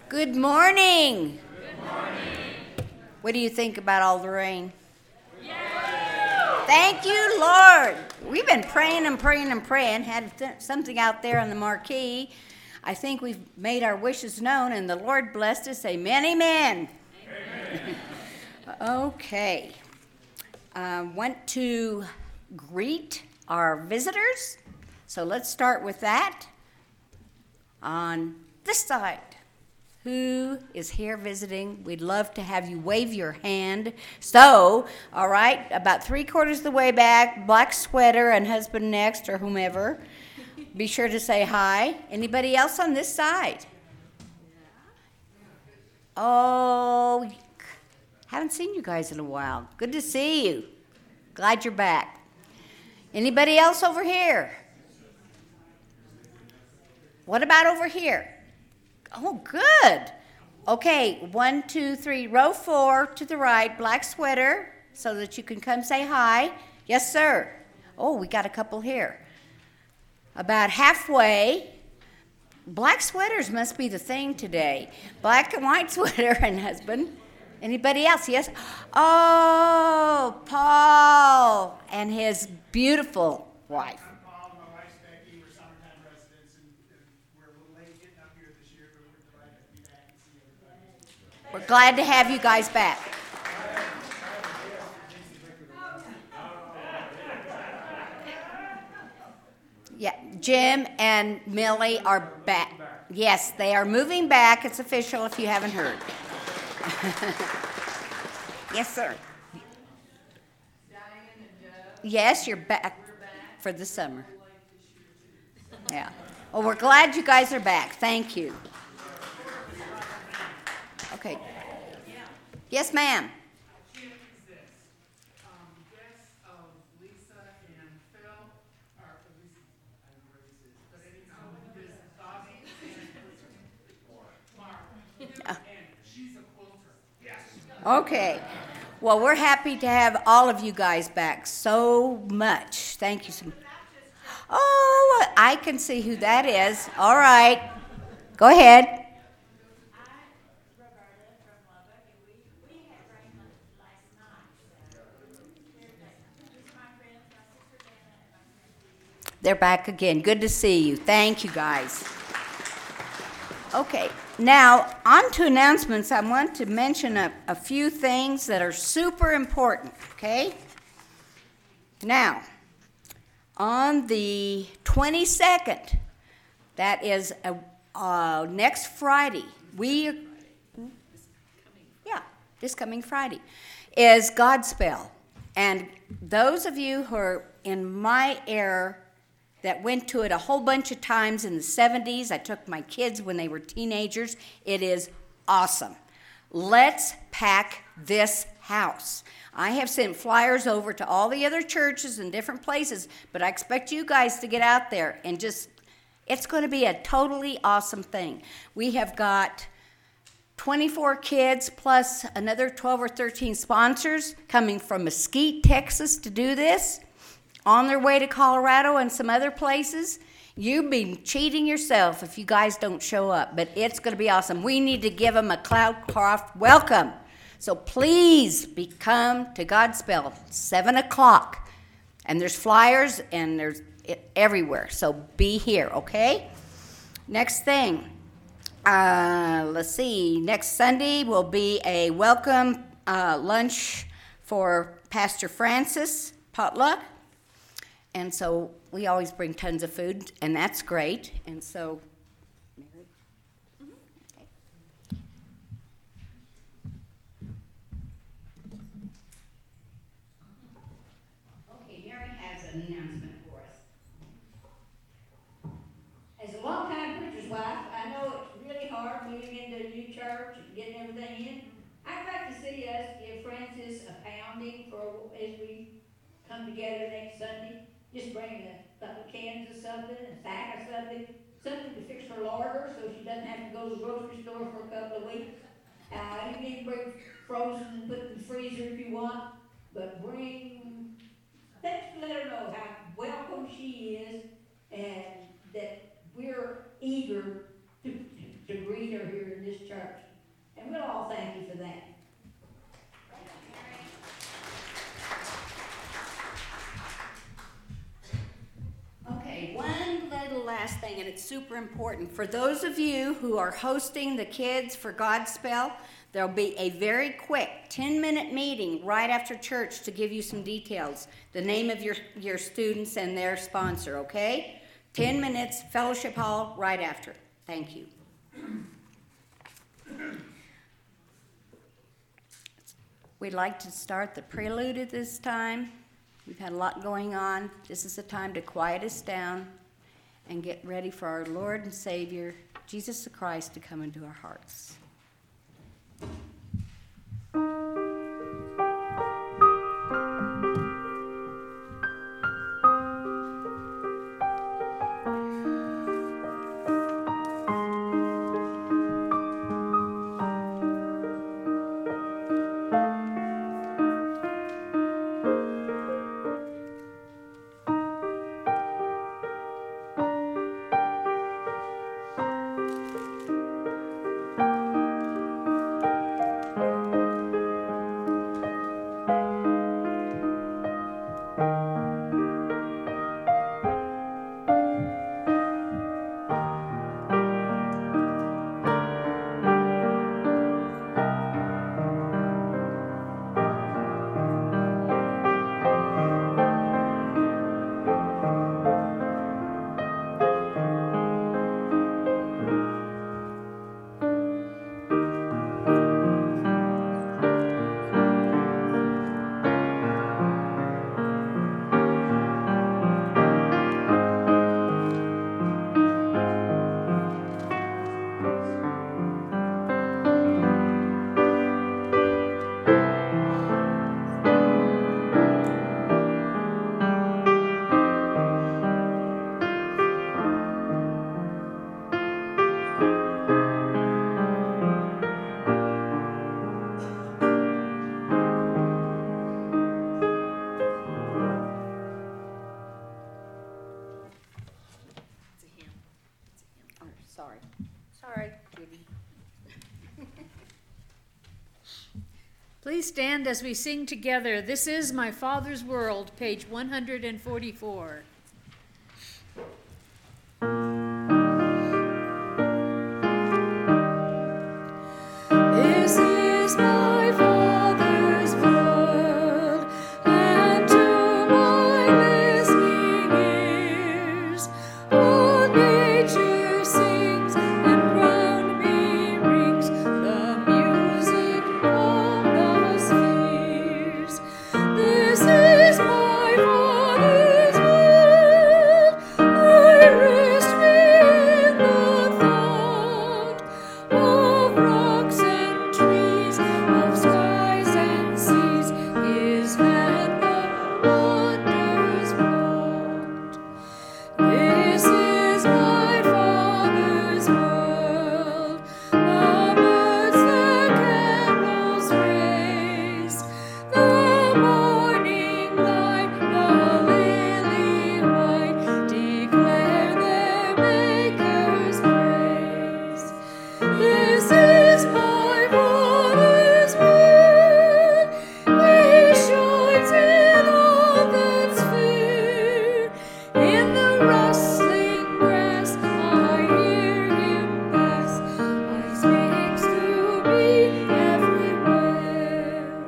Good morning. What do you think about all the rain? Thank you, Lord. We've been praying and praying and praying. Had something out there on the marquee. I think we've made our wishes known, and the Lord blessed us. Amen, amen. Okay. Want to greet our visitors. So let's start with that. On this side. Who is here visiting? We'd love to have you wave your hand. So, all right, about 3/4 of the way back, black sweater and husband next or whomever. Be sure to say hi. Anybody else on this side? Oh, haven't seen you guys in a while. Good to see you. Glad you're back. Anybody else over here? What about over here? Oh, good. Okay, 1, 2, 3, row 4 to the right, black sweater, so that you can come say hi. Yes, sir. Oh, we got a couple here. About halfway. Black sweaters must be the thing today. Black and white sweater and husband. Anybody else? Yes? Oh, Paul and his beautiful wife. We're glad to have you guys back. Yeah, Jim and Millie are back. Yes, they are moving back. It's official if you haven't heard. Yes, sir. Yes, you're back for the summer. Yeah. Well, we're glad you guys are back. Thank you. Okay. Yes, ma'am. Okay. Well, we're happy to have all of you guys back so much. Thank you so much. Oh, I can see who that is. All right. Go ahead. They're back again. Good to see you. Thank you, guys. Okay, now on to announcements. I want to mention a few things that are super important, okay? Now, on the 22nd, that is next Friday, this coming Friday, is Godspell. And those of you who are in my era that went to it a whole bunch of times in the 70s. I took my kids when they were teenagers. It is awesome. Let's pack this house. I have sent flyers over to all the other churches and different places, but I expect you guys to get out there and it's going to be a totally awesome thing. We have got 24 kids plus another 12 or 13 sponsors coming from Mesquite, Texas to do this. On their way to Colorado and some other places. You've been cheating yourself if you guys don't show up, but it's going to be awesome. We need to give them a Cloudcroft welcome. So please come to Godspell, 7 o'clock. And there's flyers and there's everywhere. So be here, okay? Next thing. Let's see. Next Sunday will be a welcome lunch for Pastor Francis, potluck. And so we always bring tons of food, and that's great. And so, Mary? Okay. Okay, Mary has an announcement for us. As a long-time preacher's wife, I know it's really hard moving into a new church and getting everything in. I'd like to see us give Francis a pounding as we come together next Sunday. Just bring a couple of cans of something, a sack of something to fix her larder so she doesn't have to go to the grocery store for a couple of weeks. You can even bring frozen and put in the freezer if you want, but bring things to let her know how welcome she is and that we're eager to greet her here in this church. last thing, and it's super important. For those of you who are hosting the kids for Godspell, there'll be a very quick 10-minute meeting right after church to give you some details, the name of your students and their sponsor, okay? 10 minutes, Fellowship Hall, right after. Thank you. We'd like to start the prelude at this time. We've had a lot going on. This is the time to quiet us down and get ready for our Lord and Savior, Jesus the Christ, to come into our hearts. Sorry, Judy. Please stand as we sing together, "This is My Father's World," page 144. This is my Father's world, and to my listening ears all nature sings, and round me rings the music of the spheres. This is my Father's world, I rest me in the thought of rocks and trees, of skies and seas, His hand the wonders wrought. This is my Father's world, the birds the carols raise, the morning light, the lily white, declare their Maker's praise. This is my Father's world, He shines in all that's fair. In the rustling grass I hear Him pass, He speaks to me everywhere.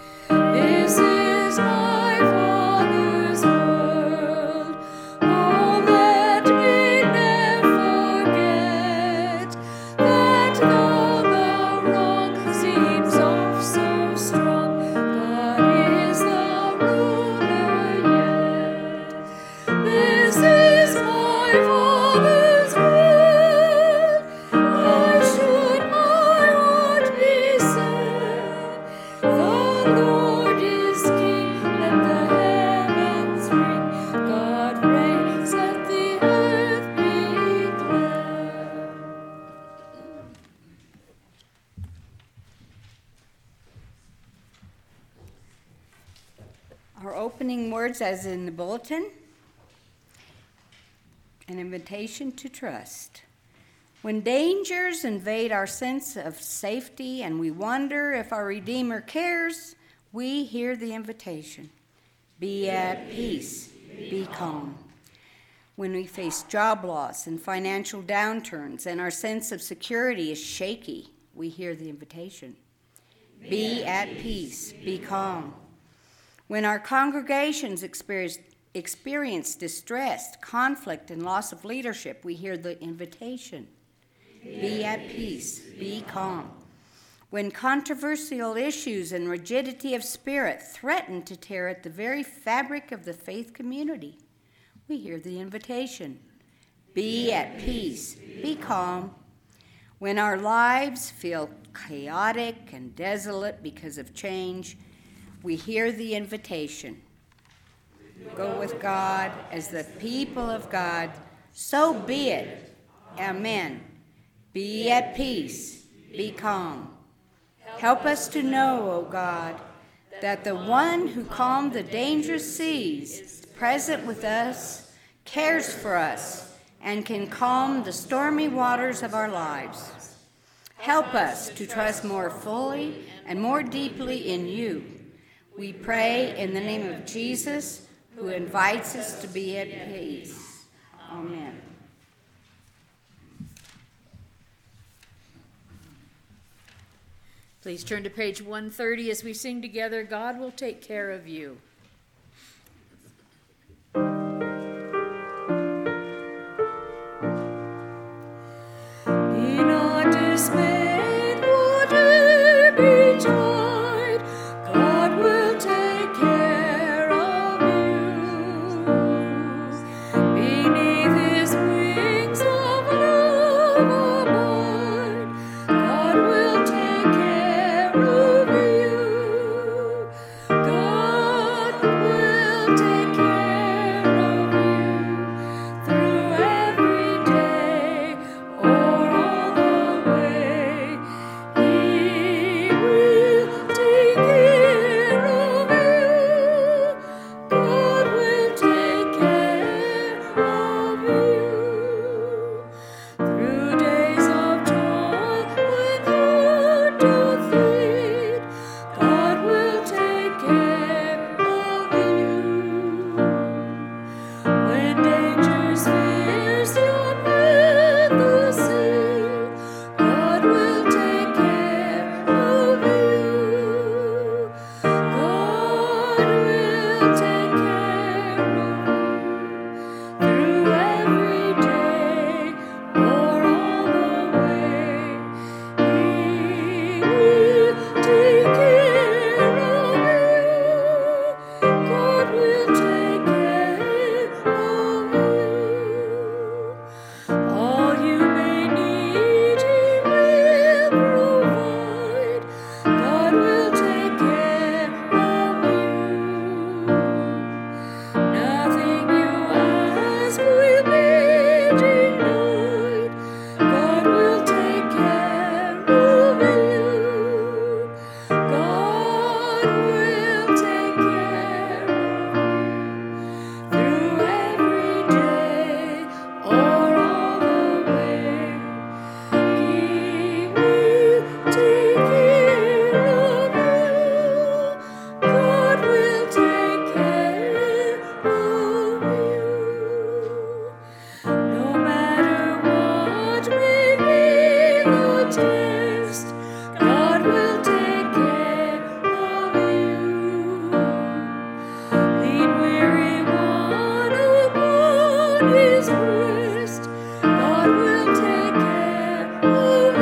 This is my Father's world, oh let me never forget, that though the wrong seems oft so strong, God is the ruler yet. This is my Father's world, why should my heart be sad? The Lord is King, let the heavens ring, God reigns, let the earth be glad. Our opening words, as in the bulletin, an invitation to trust. When dangers invade our sense of safety and we wonder if our Redeemer cares, we hear the invitation. Be at peace, be calm. When we face job loss and financial downturns and our sense of security is shaky, we hear the invitation. Be at peace, be calm. When our congregations experience distress, conflict, and loss of leadership, we hear the invitation. Be at peace, be calm. When controversial issues and rigidity of spirit threaten to tear at the very fabric of the faith community, we hear the invitation. Be at peace, be calm. When our lives feel chaotic and desolate because of change, we hear the invitation. Go with God as the people of God, so be it. Amen. Be at peace, be calm. Help us to know, O God, that the one who calmed the dangerous seas is present with us, cares for us, and can calm the stormy waters of our lives. Help us to trust more fully and more deeply in you. We pray in the name of Jesus, who invites us to be at peace. Amen. Please turn to page 130 as we sing together, God Will Take Care of You. Be not dismayed, whatever betide, God will take care of you. Beneath His wings of love abide, God will take care of you. God will take care of you through every day or all the way. He will take care of you. God will take care of you. Through days of joy when heart doth lead, God will take care of you. When dangers fierce your path the sea, God will take care of you. God will take care of you through every day or all the way. He will take care of you. God will take care of you. All you may need, He will provide. God will take care of you. Nothing you ask will be denied. God will take care of you. God will take care of you through every day or all the way. He will take care of you. God will take care of you. No matter what may be the test, God will take care of you. Lean weary one upon His breast, God will take care of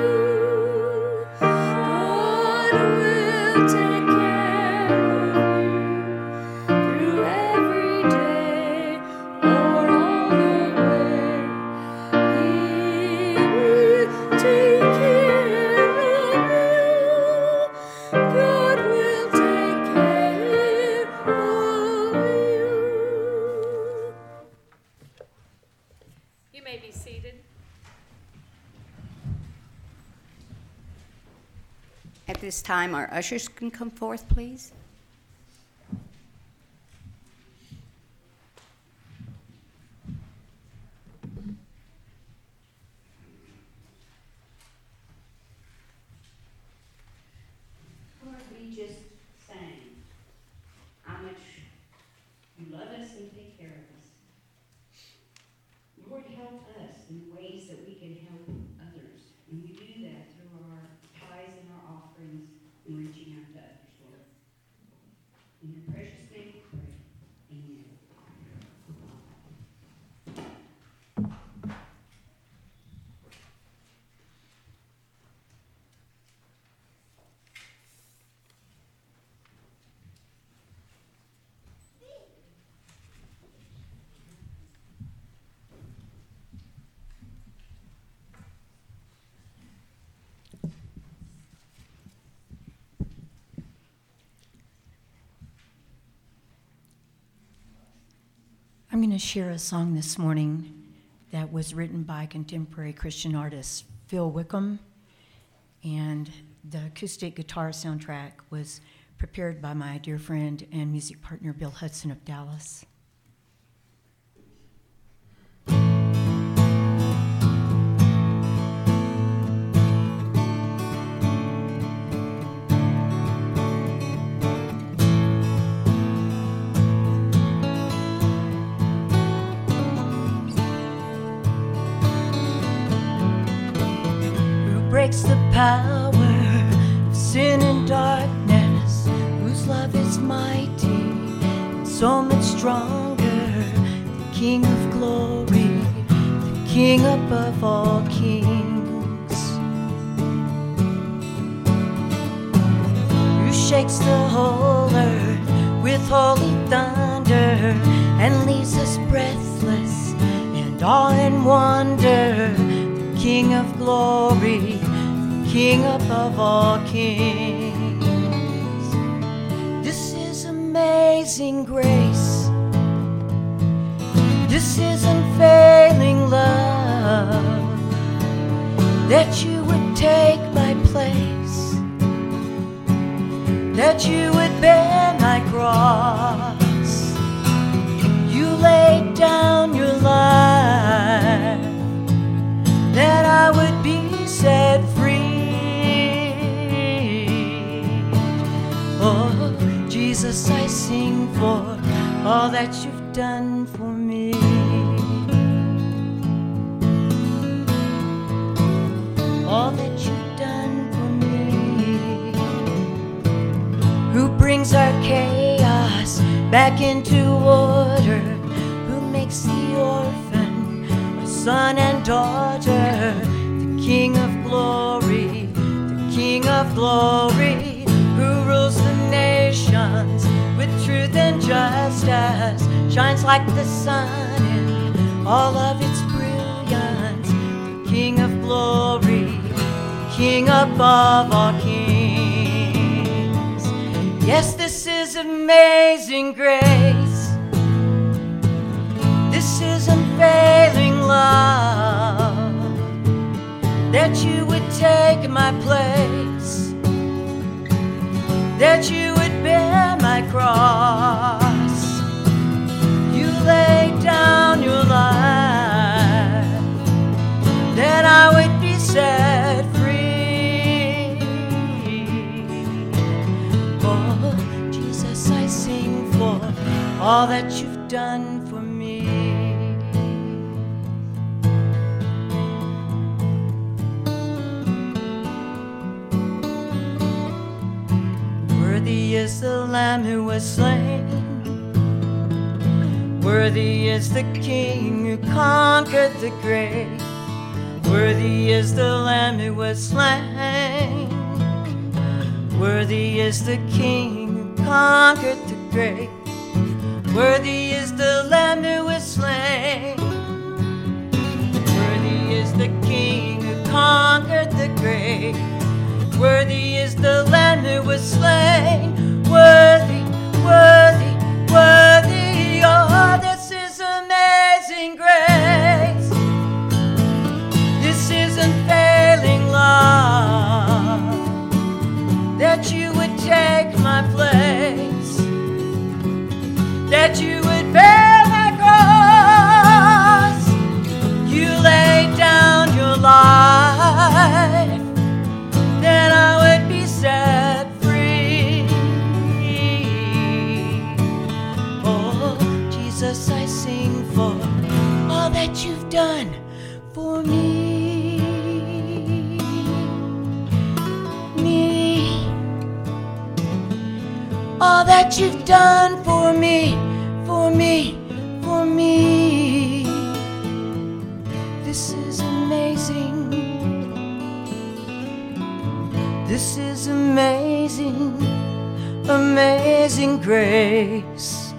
you. God will take care of you through every day or all the way. He will take care of you. God will take care of you. You may be seated. At this time, our ushers can come forth, please. Lord, we just sang how much you love us and take care of us. help us in ways that we can help others. And we do that through our tithes and our offerings and reaching out to others, Lord. In your precious name we pray. Amen. I'm going to share a song this morning that was written by contemporary Christian artist Phil Wickham, and the acoustic guitar soundtrack was prepared by my dear friend and music partner Bill Hudson of Dallas. Breaks the power of sin and darkness, whose love is mighty and so much stronger. The King of glory, the King above all kings, who shakes the whole earth with holy thunder and leaves us breathless and all in wonder. King of glory, King above all kings. This is amazing grace. This is unfailing love, that you would take my place, that you would bear my cross. You laid down your life, that I would be set free. Oh, Jesus, I sing for all that you've done for me. All that you've done for me. Who brings our chaos back into order, who makes the orphan son and daughter, the King of glory, the King of glory, who rules the nations with truth and justice, shines like the sun in all of its brilliance, the King of glory, the King above all kings. Yes, this is amazing grace. This is unfailing love, that you would take my place, that you would bear my cross. You laid down your life, that I would be set free. Oh, Jesus, I sing for all that you've done for me. Worthy is the Lamb who was slain. Worthy is the King who conquered the grave. Worthy is the Lamb who was slain. Worthy is the King who conquered the grave. Worthy is the Lamb who was slain. Worthy is the King who conquered the grave. Worthy is the Lamb who was slain. Worthy, worthy, worthy. Oh, this is amazing grace. This is unfailing love, that you would take my place, that you would bear my cross. You laid down your life, then I would be set free. Oh, Jesus, I sing for all that you've done for me. Me. All that you've done for me, for me, for me. This is amazing. This is amazing, amazing grace.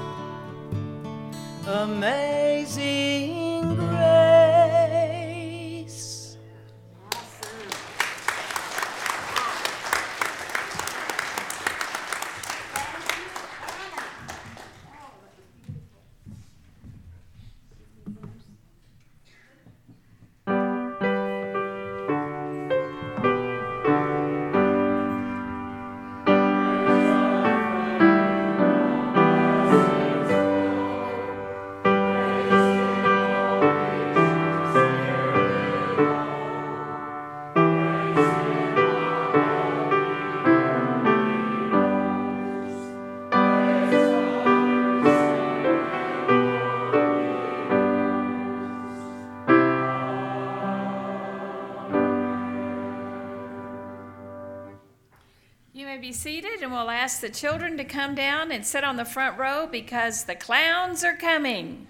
Amazing grace. You may be seated, and we'll ask the children to come down and sit on the front row because the clowns are coming.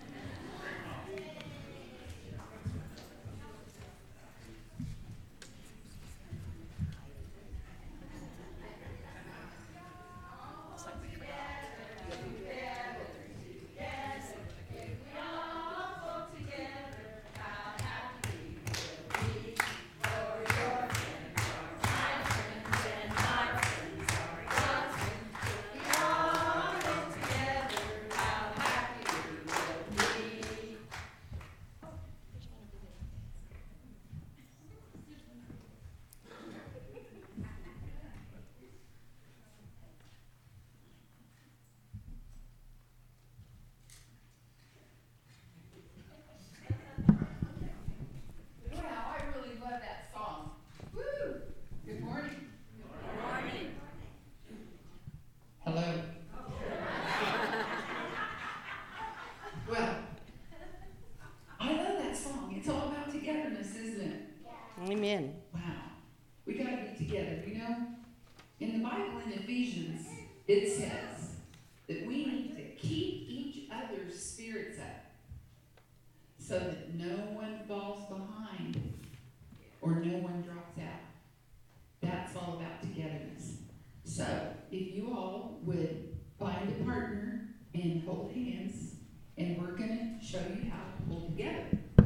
Amen. Wow. We got to be together. You know, in the Bible in Ephesians, it says that we need to keep each other's spirits up so that no one falls behind or no one drops out. That's all about togetherness. So if you all would find a partner and hold hands, and we're going to show you how to pull together.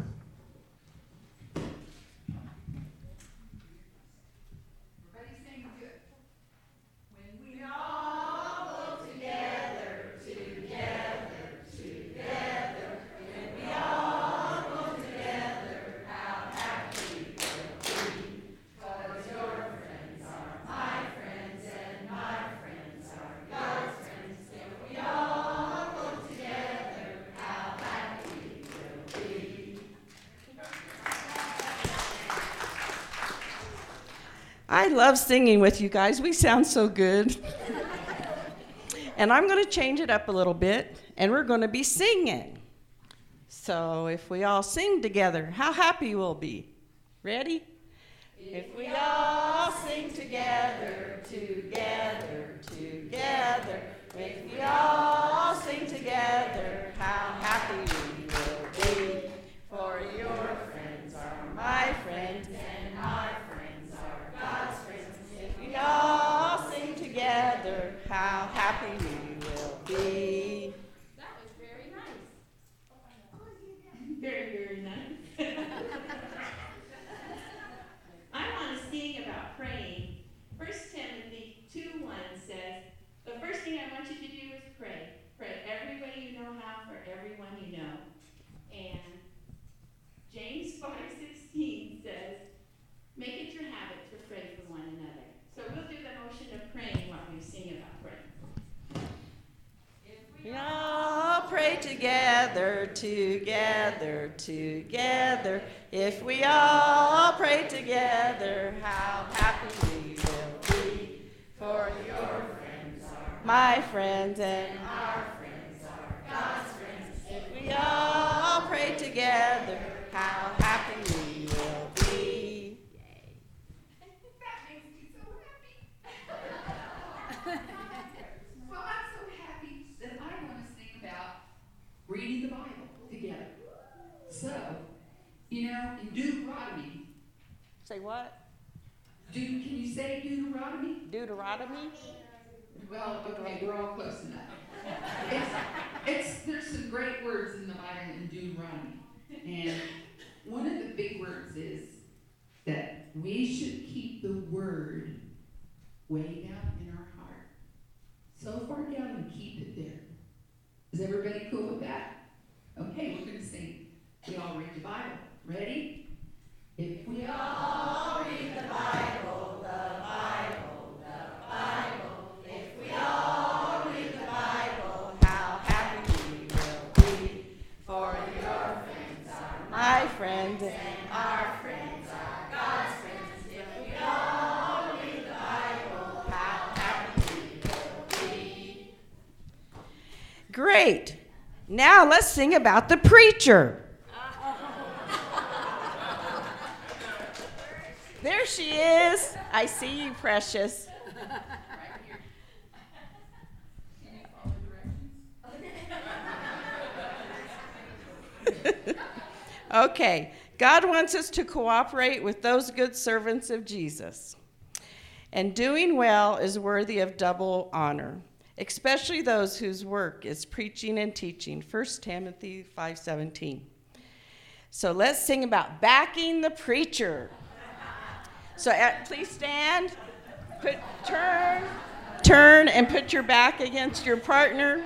I love singing with you guys. We sound so good. And I'm going to change it up a little bit, and we're going to be singing. So if we all sing together, how happy we'll be. Ready? If we all sing together, together, together. If we all sing together, how happy we will be. For your friends are my friends, and our friends are God's friends. If we all sing together, how happy we will be. That was very nice. Very, very nice. I want to sing about praying. 1 Timothy 2:1 says, the first thing I want you to do is pray. Pray every way you know how for everyone you know. And James 5:16 says, make it your habit to pray for one another. So we'll do the motion of praying while we sing about praying. We all pray together, together, together. If we all pray together, how happy we will be. For your friends are my friends, and our friends are God's friends. If we all pray together, reading the Bible together. So, you know, in Deuteronomy. Say what? Can you say Deuteronomy? Deuteronomy? Well, okay, we're all close enough. There's some great words in the Bible in Deuteronomy. And one of the big words is that we should keep the word way down in our heart. So far down and keep it there. Is everybody cool with that? Okay, we're going to sing. We all read the Bible. Ready? If we all read the Bible, the Bible, the Bible. If we all read the Bible, how happy we will be. For your friends are My friend. and our friends are God's friends. If we all read the Bible, how happy we will be. Great. Now let's sing about the preacher. There she is. I see you, precious. Okay. God wants us to cooperate with those good servants of Jesus. And doing well is worthy of double honor, especially those whose work is preaching and teaching. 1 Timothy 5:17. So let's sing about backing the preacher. So please stand, turn and put your back against your partner.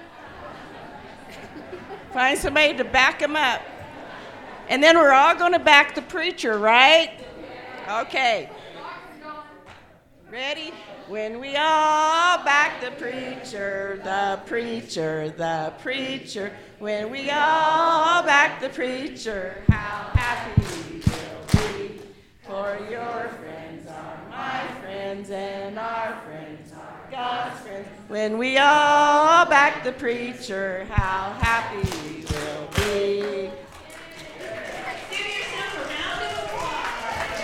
Find somebody to back him up. And then we're all going to back the preacher, right? Okay. Ready? When we all back the preacher, the preacher, the preacher. When we all back the preacher, how happy we will be. For your friends are my friends and our friends are God's friends. When we all back the preacher, how happy we will be. Give yourself a round of applause.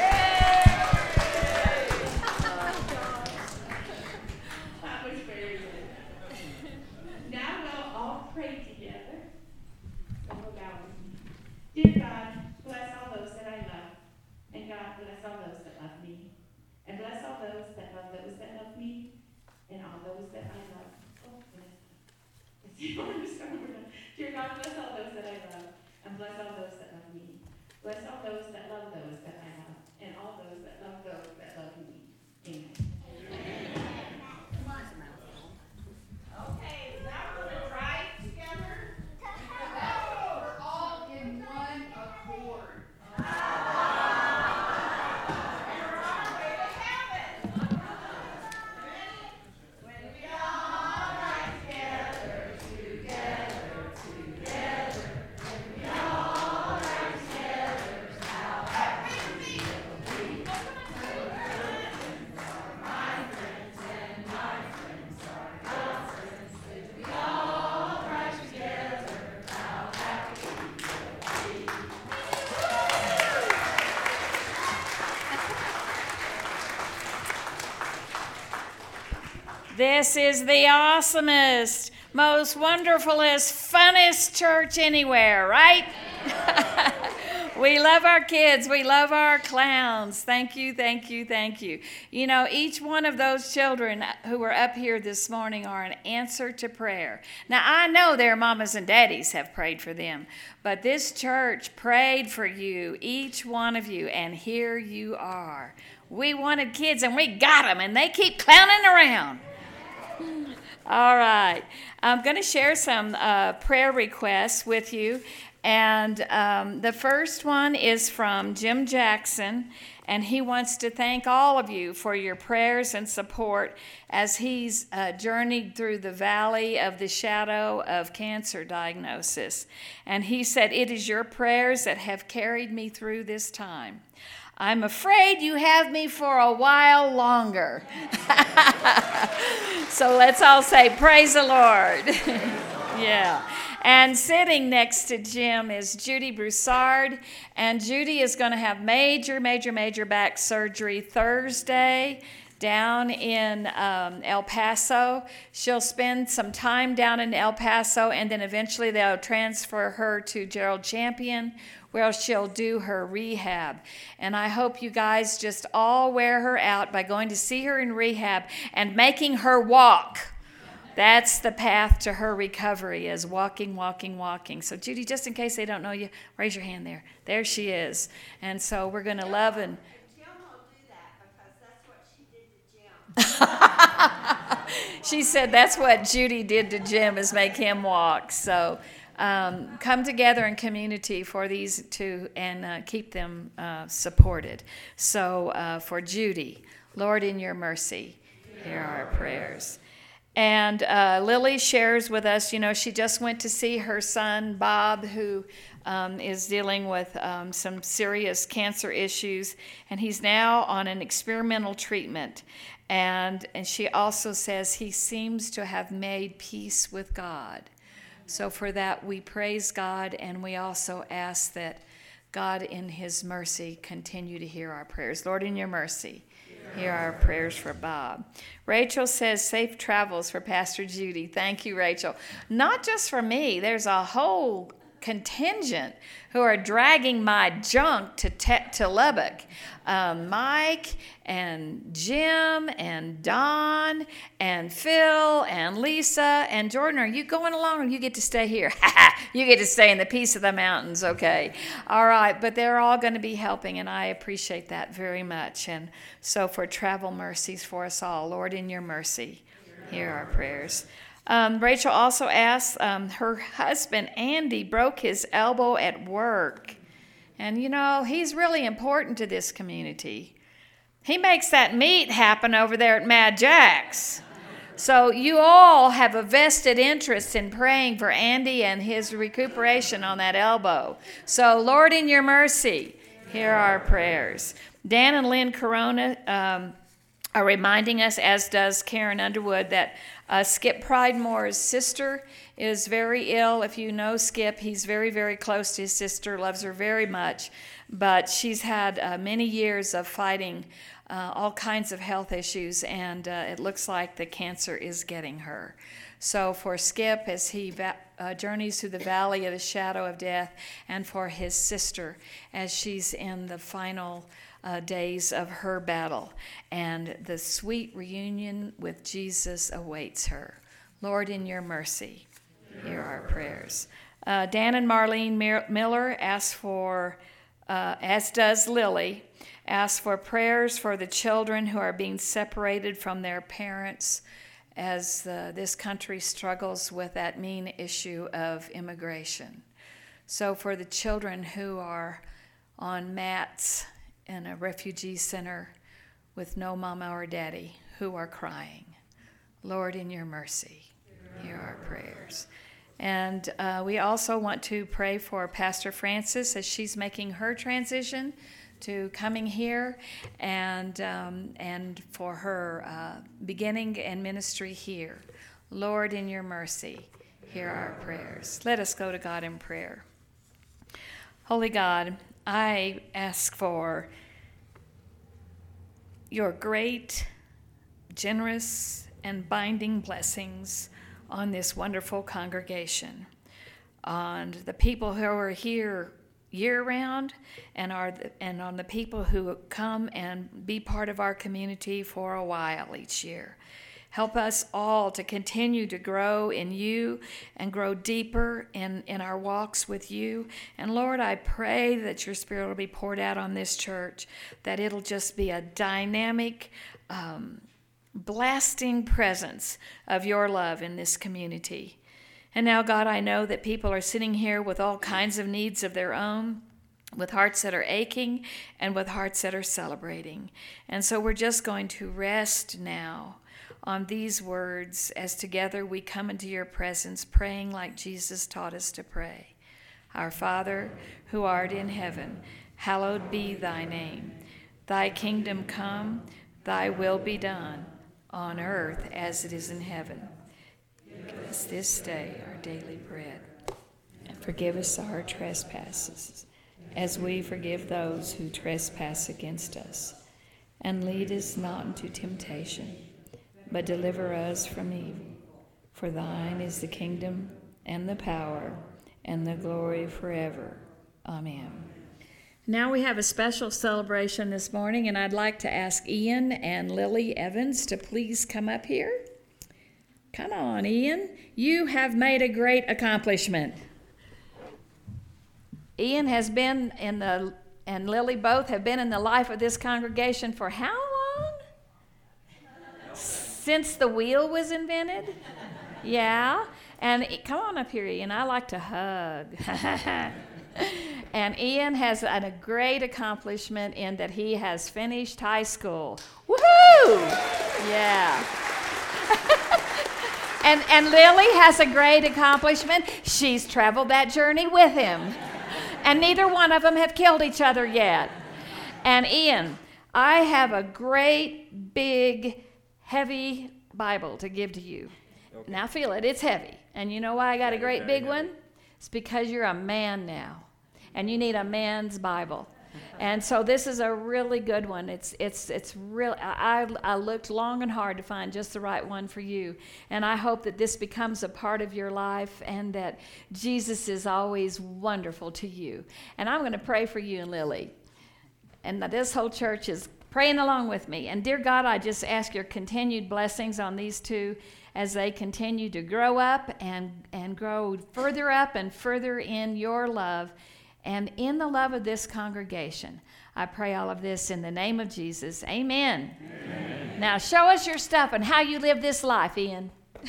That was very good. Now we'll all pray together. And we'll bow with me. Dear God, bless all those that I love. And God, bless all those that love me. And bless all those that love me. And all those that I love. Oh, bless. Dear God, bless all those that I love. And bless all those that love me. Bless all those that love those that I love. And all those that love those that love me. Amen. Okay, now we're going to drive together. We're all in one accord. This is the awesomest, most wonderfulest, funnest church anywhere, right? We love our kids. We love our clowns. Thank you, thank you, thank you. You know, each one of those children who are up here this morning are an answer to prayer. Now, I know their mamas and daddies have prayed for them, but this church prayed for you, each one of you, and here you are. We wanted kids, and we got them, and they keep clowning around. All right. I'm going to share some prayer requests with you. And the first one is from Jim Jackson, and he wants to thank all of you for your prayers and support as he's journeyed through the valley of the shadow of cancer diagnosis. And he said, "It is your prayers that have carried me through this time. I'm afraid you have me for a while longer." So let's all say, praise the Lord. Yeah. And sitting next to Jim is Judy Broussard. And Judy is going to have major back surgery Thursday, down in El Paso. She'll spend some time down in El Paso, and then eventually they'll transfer her to Gerald Champion, where she'll do her rehab. And I hope you guys just all wear her out by going to see her in rehab and making her walk. That's the path to her recovery, is walking, walking, walking. So Judy, just in case they don't know you, raise your hand there. There she is. And so we're going to love and... Jim will do that because that's what she did to Jim. She said that's what Judy did to Jim, is make him walk. So come together in community for these two and keep them supported. So for Judy, Lord, in your mercy, hear our prayers. And Lily shares with us, she just went to see her son, Bob, who is dealing with some serious cancer issues, and he's now on an experimental treatment. And she also says he seems to have made peace with God. So for that, we praise God, and we also ask that God, in his mercy, continue to hear our prayers. Lord, in your mercy, hear our prayers for Bob. Rachel says, safe travels for Pastor Judy. Thank you, Rachel. Not just for me. There's a whole contingent who are dragging my junk to Lubbock. Mike and Jim and Don and Phil and Lisa and Jordan, are you going along, or you get to stay here? You get to stay in the peace of the mountains, okay. All right, but they're all going to be helping, and I appreciate that very much. And so for travel mercies for us all, Lord, in your mercy, hear our prayers. Rachel also asks, her husband, Andy, broke his elbow at work. And, he's really important to this community. He makes that meat happen over there at Mad Jack's. So you all have a vested interest in praying for Andy and his recuperation on that elbow. So, Lord, in your mercy, hear our prayers. Dan and Lynn Corona are reminding us, as does Karen Underwood, that Skip Pridemore's sister is very ill. If you know Skip, he's very, very close to his sister, loves her very much. But she's had many years of fighting all kinds of health issues, and it looks like the cancer is getting her. So for Skip, as he journeys through the valley of the shadow of death, and for his sister, as she's in the final days of her battle, and the sweet reunion with Jesus awaits her. Lord, in your mercy, hear our prayers. Dan and Marlene Miller ask for, as does Lily, ask for prayers for the children who are being separated from their parents as this country struggles with that mean issue of immigration. So for the children who are on mats in a refugee center with no mama or daddy, who are crying, Lord, in your mercy, hear our prayers. And we also want to pray for Pastor Frances as she's making her transition to coming here, and for her beginning and ministry here. Lord, in your mercy, hear our prayers. Let us go to God in prayer. Holy God, I ask for your great, generous, and binding blessings on this wonderful congregation, on the people who are here year-round, and on the people who come and be part of our community for a while each year. Help us all to continue to grow in you and grow deeper in our walks with you. And Lord, I pray that your Spirit will be poured out on this church, that it'll just be a dynamic, blasting presence of your love in this community. And now, God, I know that people are sitting here with all kinds of needs of their own, with hearts that are aching and with hearts that are celebrating. And so we're just going to rest now on these words as together we come into your presence, praying like Jesus taught us to pray. Our Father, who art in heaven, hallowed be thy name. Thy kingdom come, thy will be done, on earth as it is in heaven. Give us this day our daily bread, and forgive us our trespasses, as we forgive those who trespass against us. and lead us not into temptation, but deliver us from evil. For thine is the kingdom and the power and the glory forever. Amen. Now we have a special celebration this morning, and I'd like to ask Ian and Lily Evans to please come up here. Come on, Ian. You have made a great accomplishment. Ian has been and Lily both have been in the life of this congregation for how long? Since the wheel was invented? Yeah. And come on up here, Ian. I like to hug. And Ian has a great accomplishment in that he has finished high school. Woohoo! Yeah. And Lily has a great accomplishment. She's traveled that journey with him. And neither one of them have killed each other yet. And Ian, I have a great, big, heavy Bible to give to you. Okay. Now feel it. It's heavy. And you know why I got a great big one? It's because you're a man now. And you need a man's Bible. And so this is a really good one. It's real. I looked long and hard to find just the right one for you. And I hope that this becomes a part of your life and that Jesus is always wonderful to you. And I'm going to pray for you and Lily. And this whole church is praying along with me. And dear God, I just ask your continued blessings on these two as they continue to grow up and grow further up and further in your love. And in the love of this congregation, I pray all of this in the name of Jesus. Amen. Amen. Now show us your stuff and how you live this life, Ian.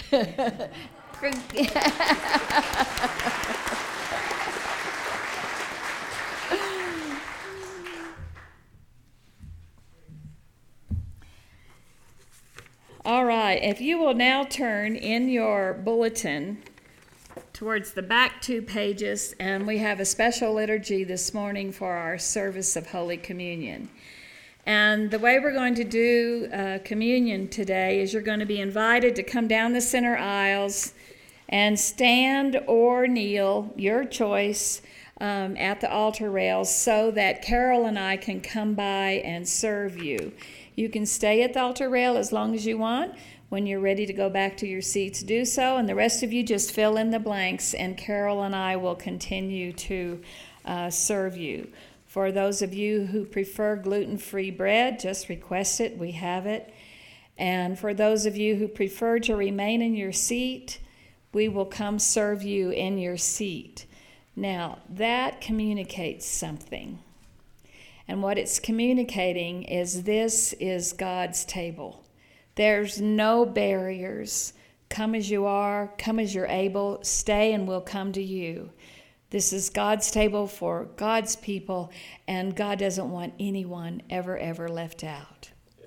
All right, if you will now turn in your bulletin towards the back 2 pages, and we have a special liturgy this morning for our service of Holy Communion. And the way we're going to do communion today is you're going to be invited to come down the center aisles and stand or kneel, your choice, at the altar rails so that Carol and I can come by and serve you. You can stay at the altar rail as long as you want. When you're ready to go back to your seats, do so. And the rest of you just fill in the blanks, and Carol and I will continue to serve you. For those of you who prefer gluten-free bread, just request it. We have it. And for those of you who prefer to remain in your seat, we will come serve you in your seat. Now, that communicates something. And what it's communicating is this is God's table. There's no barriers. Come as you are, come as you're able, stay and we'll come to you. This is God's table for God's people, and God doesn't want anyone ever left out.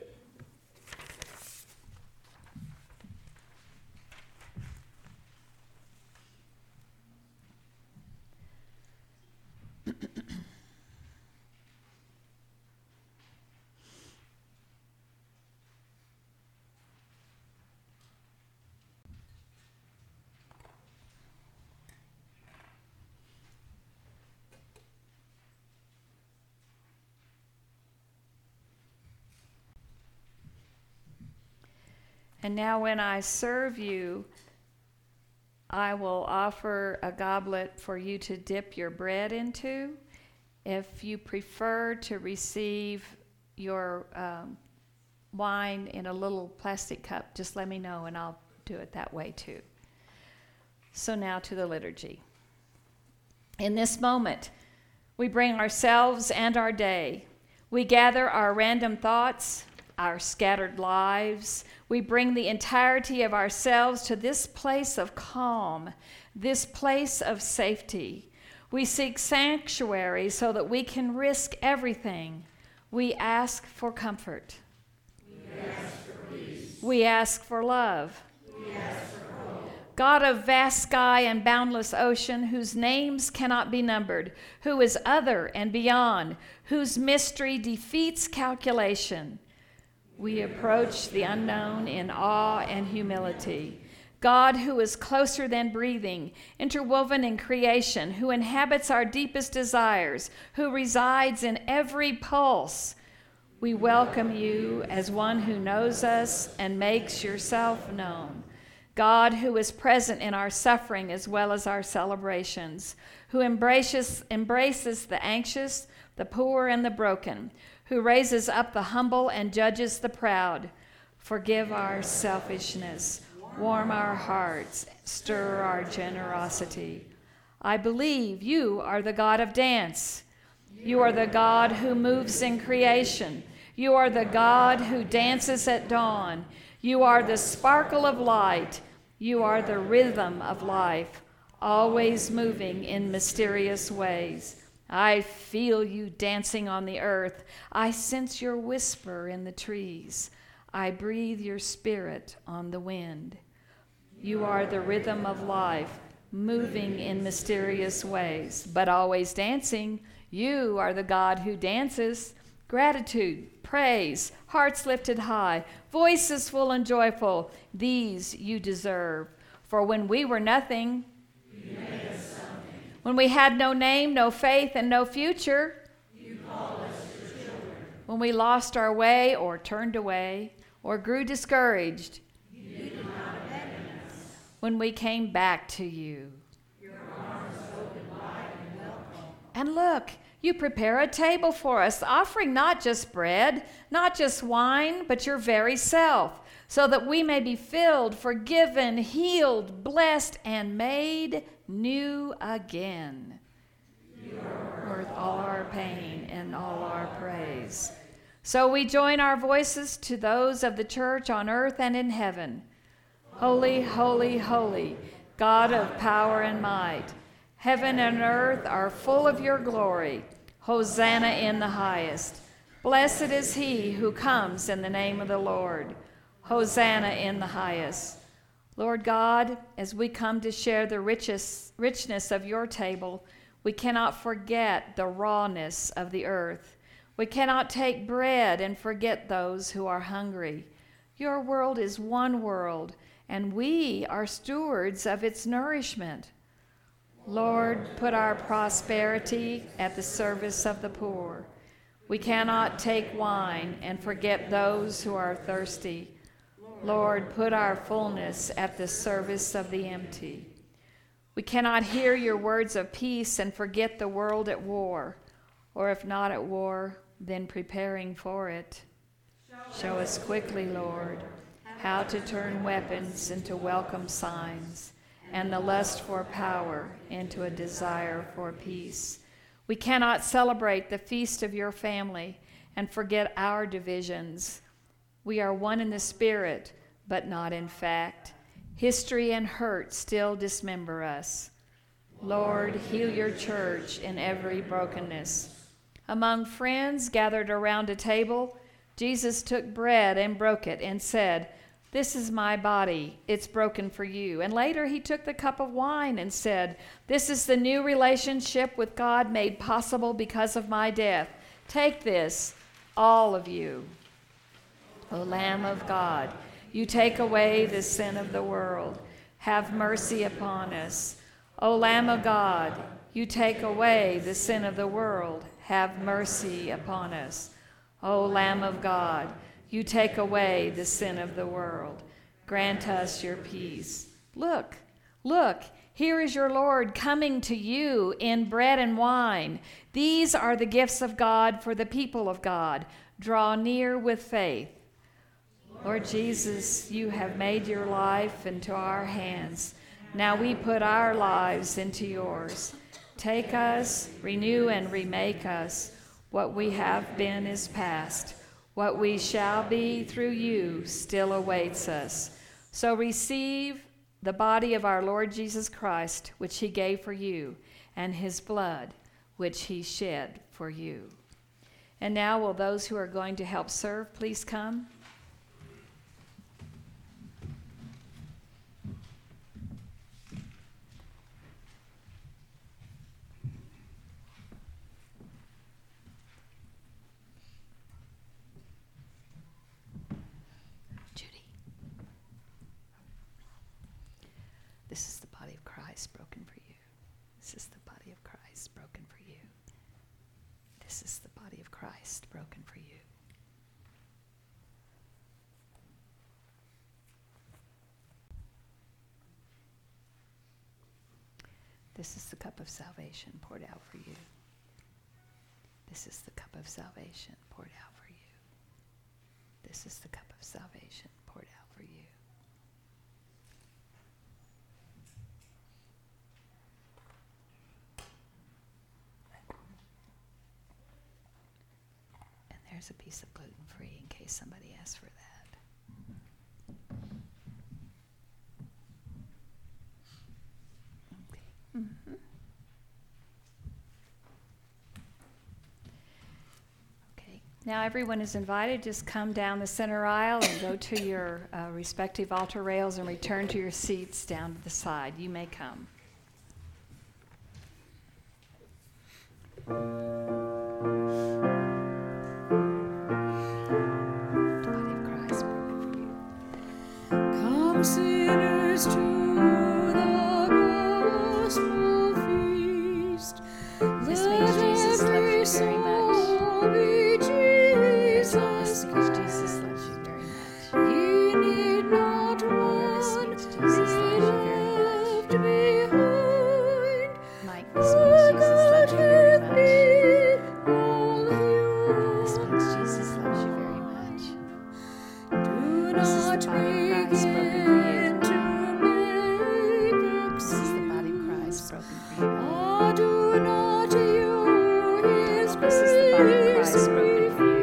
And now when I serve you, I will offer a goblet for you to dip your bread into. If you prefer to receive your wine in a little plastic cup, just let me know and I'll do it that way too. So now to the liturgy. In this moment, we bring ourselves and our day. We gather our random thoughts, our scattered lives. We bring the entirety of ourselves to this place of calm, this place of safety. We seek sanctuary so that we can risk everything. We ask for comfort. We ask for peace. We ask for love. We ask for hope. God of vast sky and boundless ocean, whose names cannot be numbered, who is other and beyond, whose mystery defeats calculation, we approach the unknown in awe and humility. God, who is closer than breathing, interwoven in creation, who inhabits our deepest desires, who resides in every pulse, We welcome you as one who knows us and makes yourself known. God, who is present in our suffering as well as our celebrations, who embraces the anxious, the poor, and the broken, who raises up the humble and judges the proud. Forgive our selfishness, warm our hearts, stir our generosity. I believe you are the God of dance. You are the God who moves in creation. You are the God who dances at dawn. You are the sparkle of light. You are the rhythm of life, always moving in mysterious ways. I feel you dancing on the earth. I sense your whisper in the trees. I breathe your spirit on the wind. You are the rhythm of life, moving in mysterious ways, but always dancing. You are the God who dances. Gratitude, praise, hearts lifted high, voices full and joyful, these you deserve. For when we were nothing, you made us something. When we had no name, no faith, and no future, you called us your children. When we lost our way or turned away or grew discouraged, you did not abandon us. When we came back to you, your arms opened wide and welcome. And look, you prepare a table for us, offering not just bread, not just wine, but your very self, so that we may be filled, forgiven, healed, blessed, and made new again. You are worth all our pain and all our praise. So we join our voices to those of the church on earth and in heaven. Holy, holy, holy, God of power and might. Heaven and earth are full of your glory. Hosanna in the highest. Blessed is he who comes in the name of the Lord. Hosanna in the highest. Lord God, as we come to share the richness of your table, we cannot forget the rawness of the earth. We cannot take bread and forget those who are hungry. Your world is one world, and we are stewards of its nourishment. Lord, put our prosperity at the service of the poor. We cannot take wine and forget those who are thirsty. Lord, put our fullness at the service of the empty. We cannot hear your words of peace and forget the world at war, or if not at war, then preparing for it. Show us quickly, Lord, how to turn weapons into welcome signs, and the lust for power into a desire for peace. We cannot celebrate the feast of your family and forget our divisions. We are one in the spirit, but not in fact. History and hurt still dismember us. Lord, heal your church in every brokenness. Among friends gathered around a table, Jesus took bread and broke it and said, "This is my body, it's broken for you." And later he took the cup of wine and said, "This is the new relationship with God made possible because of my death. Take this, all of you. O Lamb of God, you take away the sin of the world. Have mercy upon us. O Lamb of God, you take away the sin of the world. Have mercy upon us. O Lamb of God, you take away the sin of the world. Grant us your peace. Look, look, here is your Lord coming to you in bread and wine. These are the gifts of God for the people of God. Draw near with faith. Lord Jesus, you have made your life into our hands. Now we put our lives into yours. Take us, renew and remake us. What we have been is past. What we shall be through you still awaits us. So receive the body of our Lord Jesus Christ, which he gave for you, and his blood, which he shed for you. And now will those who are going to help serve please come? This is the body of Christ broken for you. This is the body of Christ broken for you. This is the body of Christ broken for you. This is the cup of salvation poured out for you. This is the cup of salvation poured out for you. This is the cup of salvation poured out for you. And there's a piece of gluten-free in case somebody asks for that. Mm-hmm. Okay. Now everyone is invited. Just come down the center aisle and go to your respective altar rails and return to your seats down to the side. You may come. The body of Christ broken for you. Come sinners to the gospel feast. This means Jesus loves you very much. This means Jesus loves you very much. Ye need not This one means Jesus loves you very left behind. much. Mike, this means Jesus loves you very much. This means Jesus loves you very much. Do This is not the body of Christ broken for you. This is the body of Christ broken for you. do not you his This is the body of Christ broken for you.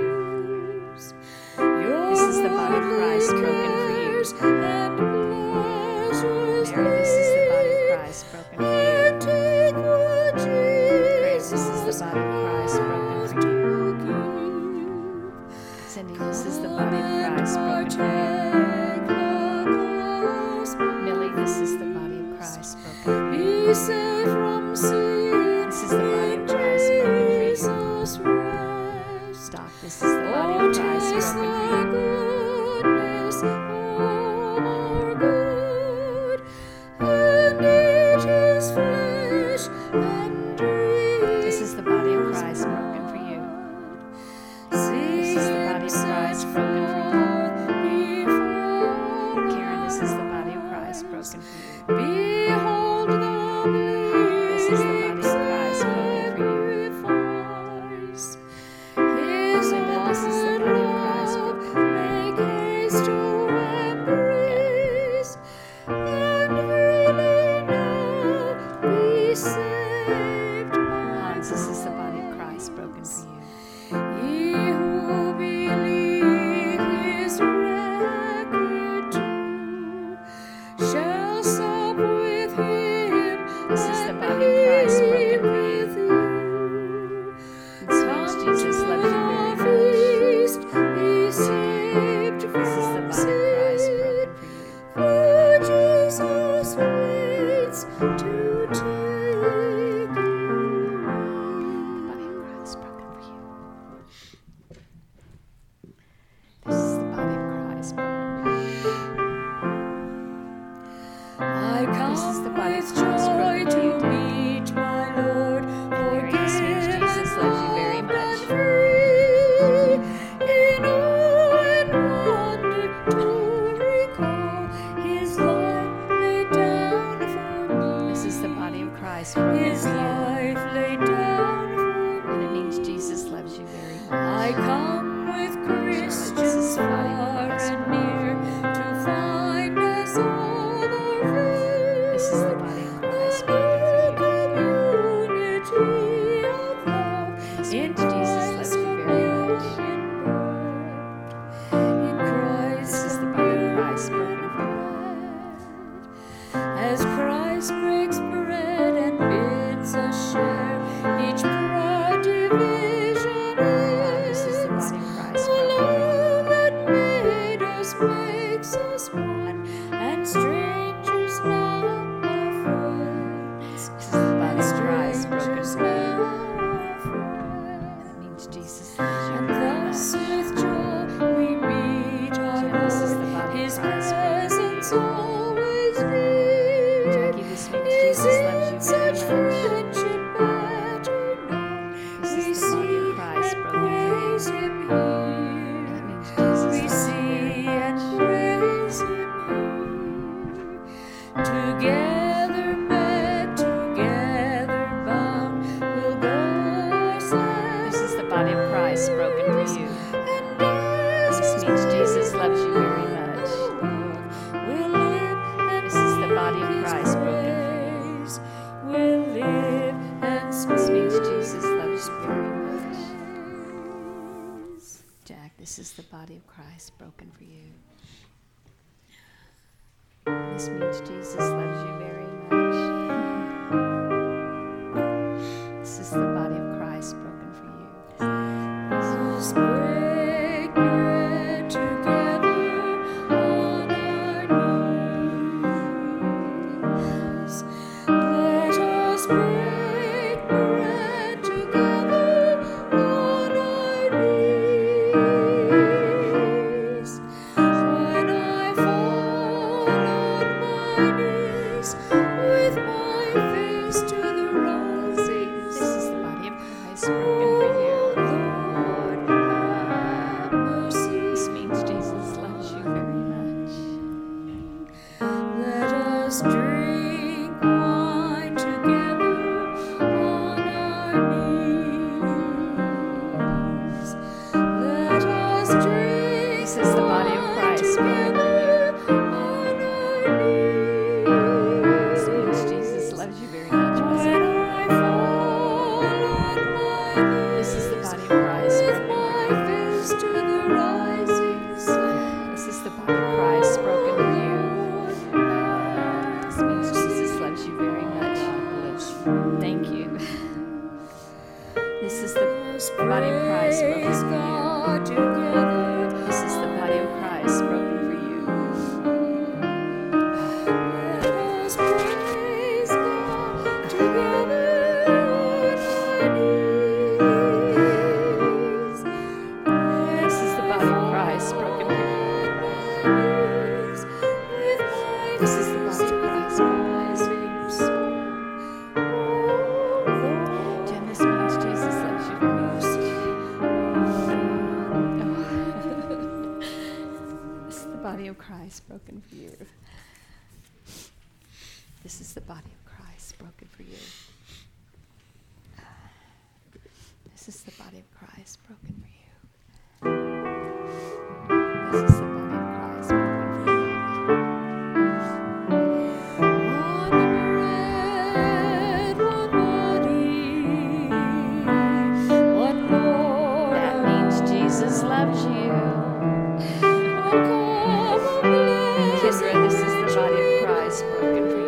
This is the body of Christ broken for you. And pleasures Mary, this is the body of Christ broken for you. and take what Grace, this is the Jesus body of Christ broken for you. Cindy, this is the body of Christ broken for you. Millie, this is the body of Christ broken for you. Be saved from sin. This is the body of Christ broken for you. Jesus rest. Doc, this is the body of Christ taste broken the for you. goodness of our God, and eat his flesh and drink. This is the body of Christ broken for you. This is the body of Christ broken for you. Karen, this is the body of Christ broken for you. Behold the This means Jesus loves you very much. Jack, this is the body of Christ broken for you. This means Jesus loves you very much. This is the body of Christ broken for you. Let us break bread together on our knees. Let us break bread together on our knees. When I fall on my knees with my face to the rising This is the body of Christ broken for you. Lord, have mercy. This means Jesus loves you very much. Let us drink wine together on our knees. Let us drink This is the body of Christ broken for you. on our knees. This means Jesus loves you very much. When Wasn't it? I fall on my This is the knees body of Christ with broken for my you. face to the rising sun. This is the body of Christ broken for you. This means Jesus loves you very much. Thank you. This is the body of Christ broken Praise for you. God together. This is the body of Christ broken for you. Let us praise God together on our knees. This is the body of Christ broken for you. This is the body of Christ broken for you. Jen, this means Jesus loves you very much. This is the body of Christ broken for you. This is the body of Christ broken for you. This is the body of Christ broken for you. This is the body of Christ broken for you. One bread, one body, one Lord. That means Jesus loves you. Kendra, this is the body of Christ broken for you.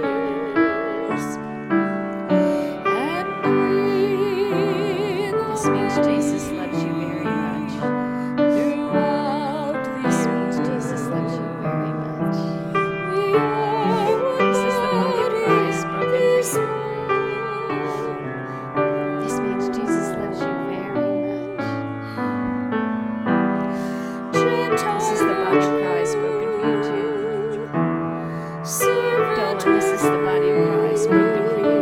This means Jesus loves you very much. This means Jesus loves you very much. This is the body of Christ broken for you. This means Jesus loves you very much. This is the body of Christ broken for you too. Dolan, this is the body of Christ broken for you.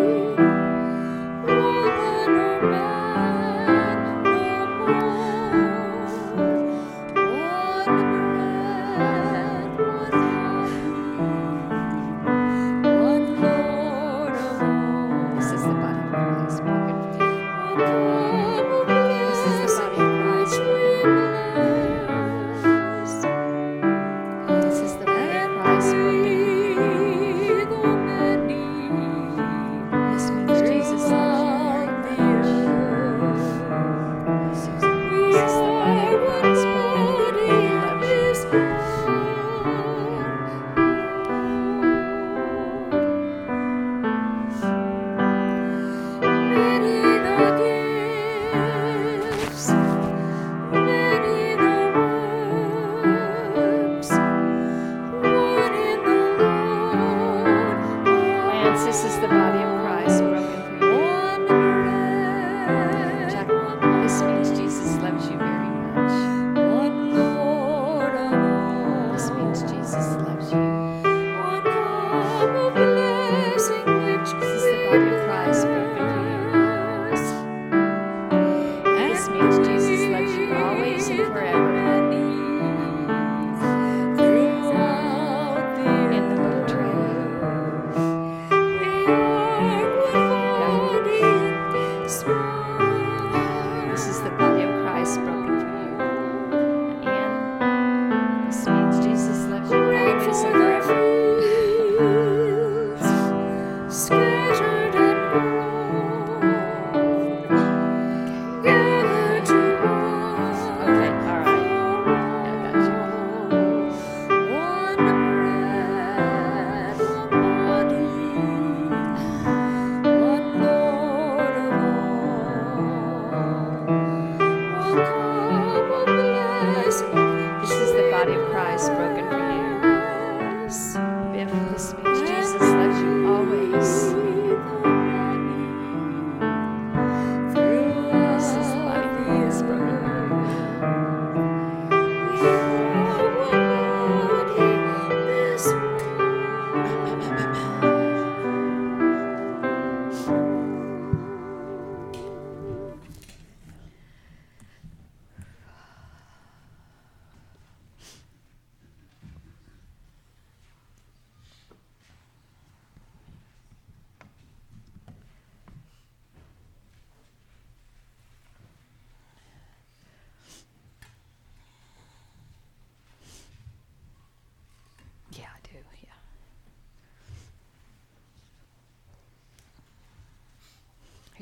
This is the body of Christ broken for you. This is the body of Christ broken for you. This is the body of Christ broken for you. This means Jesus loves you very much. Susan, this is the body of Christ broken for you. He loves you.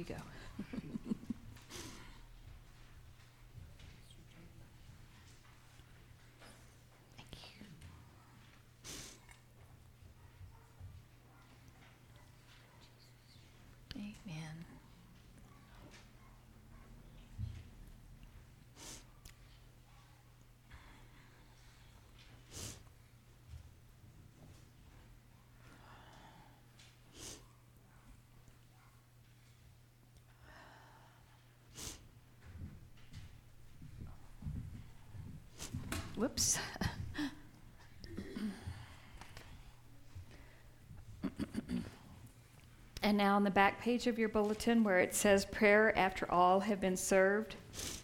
you go. Amen. Whoops. And now on the back page of your bulletin where it says prayer after all have been served.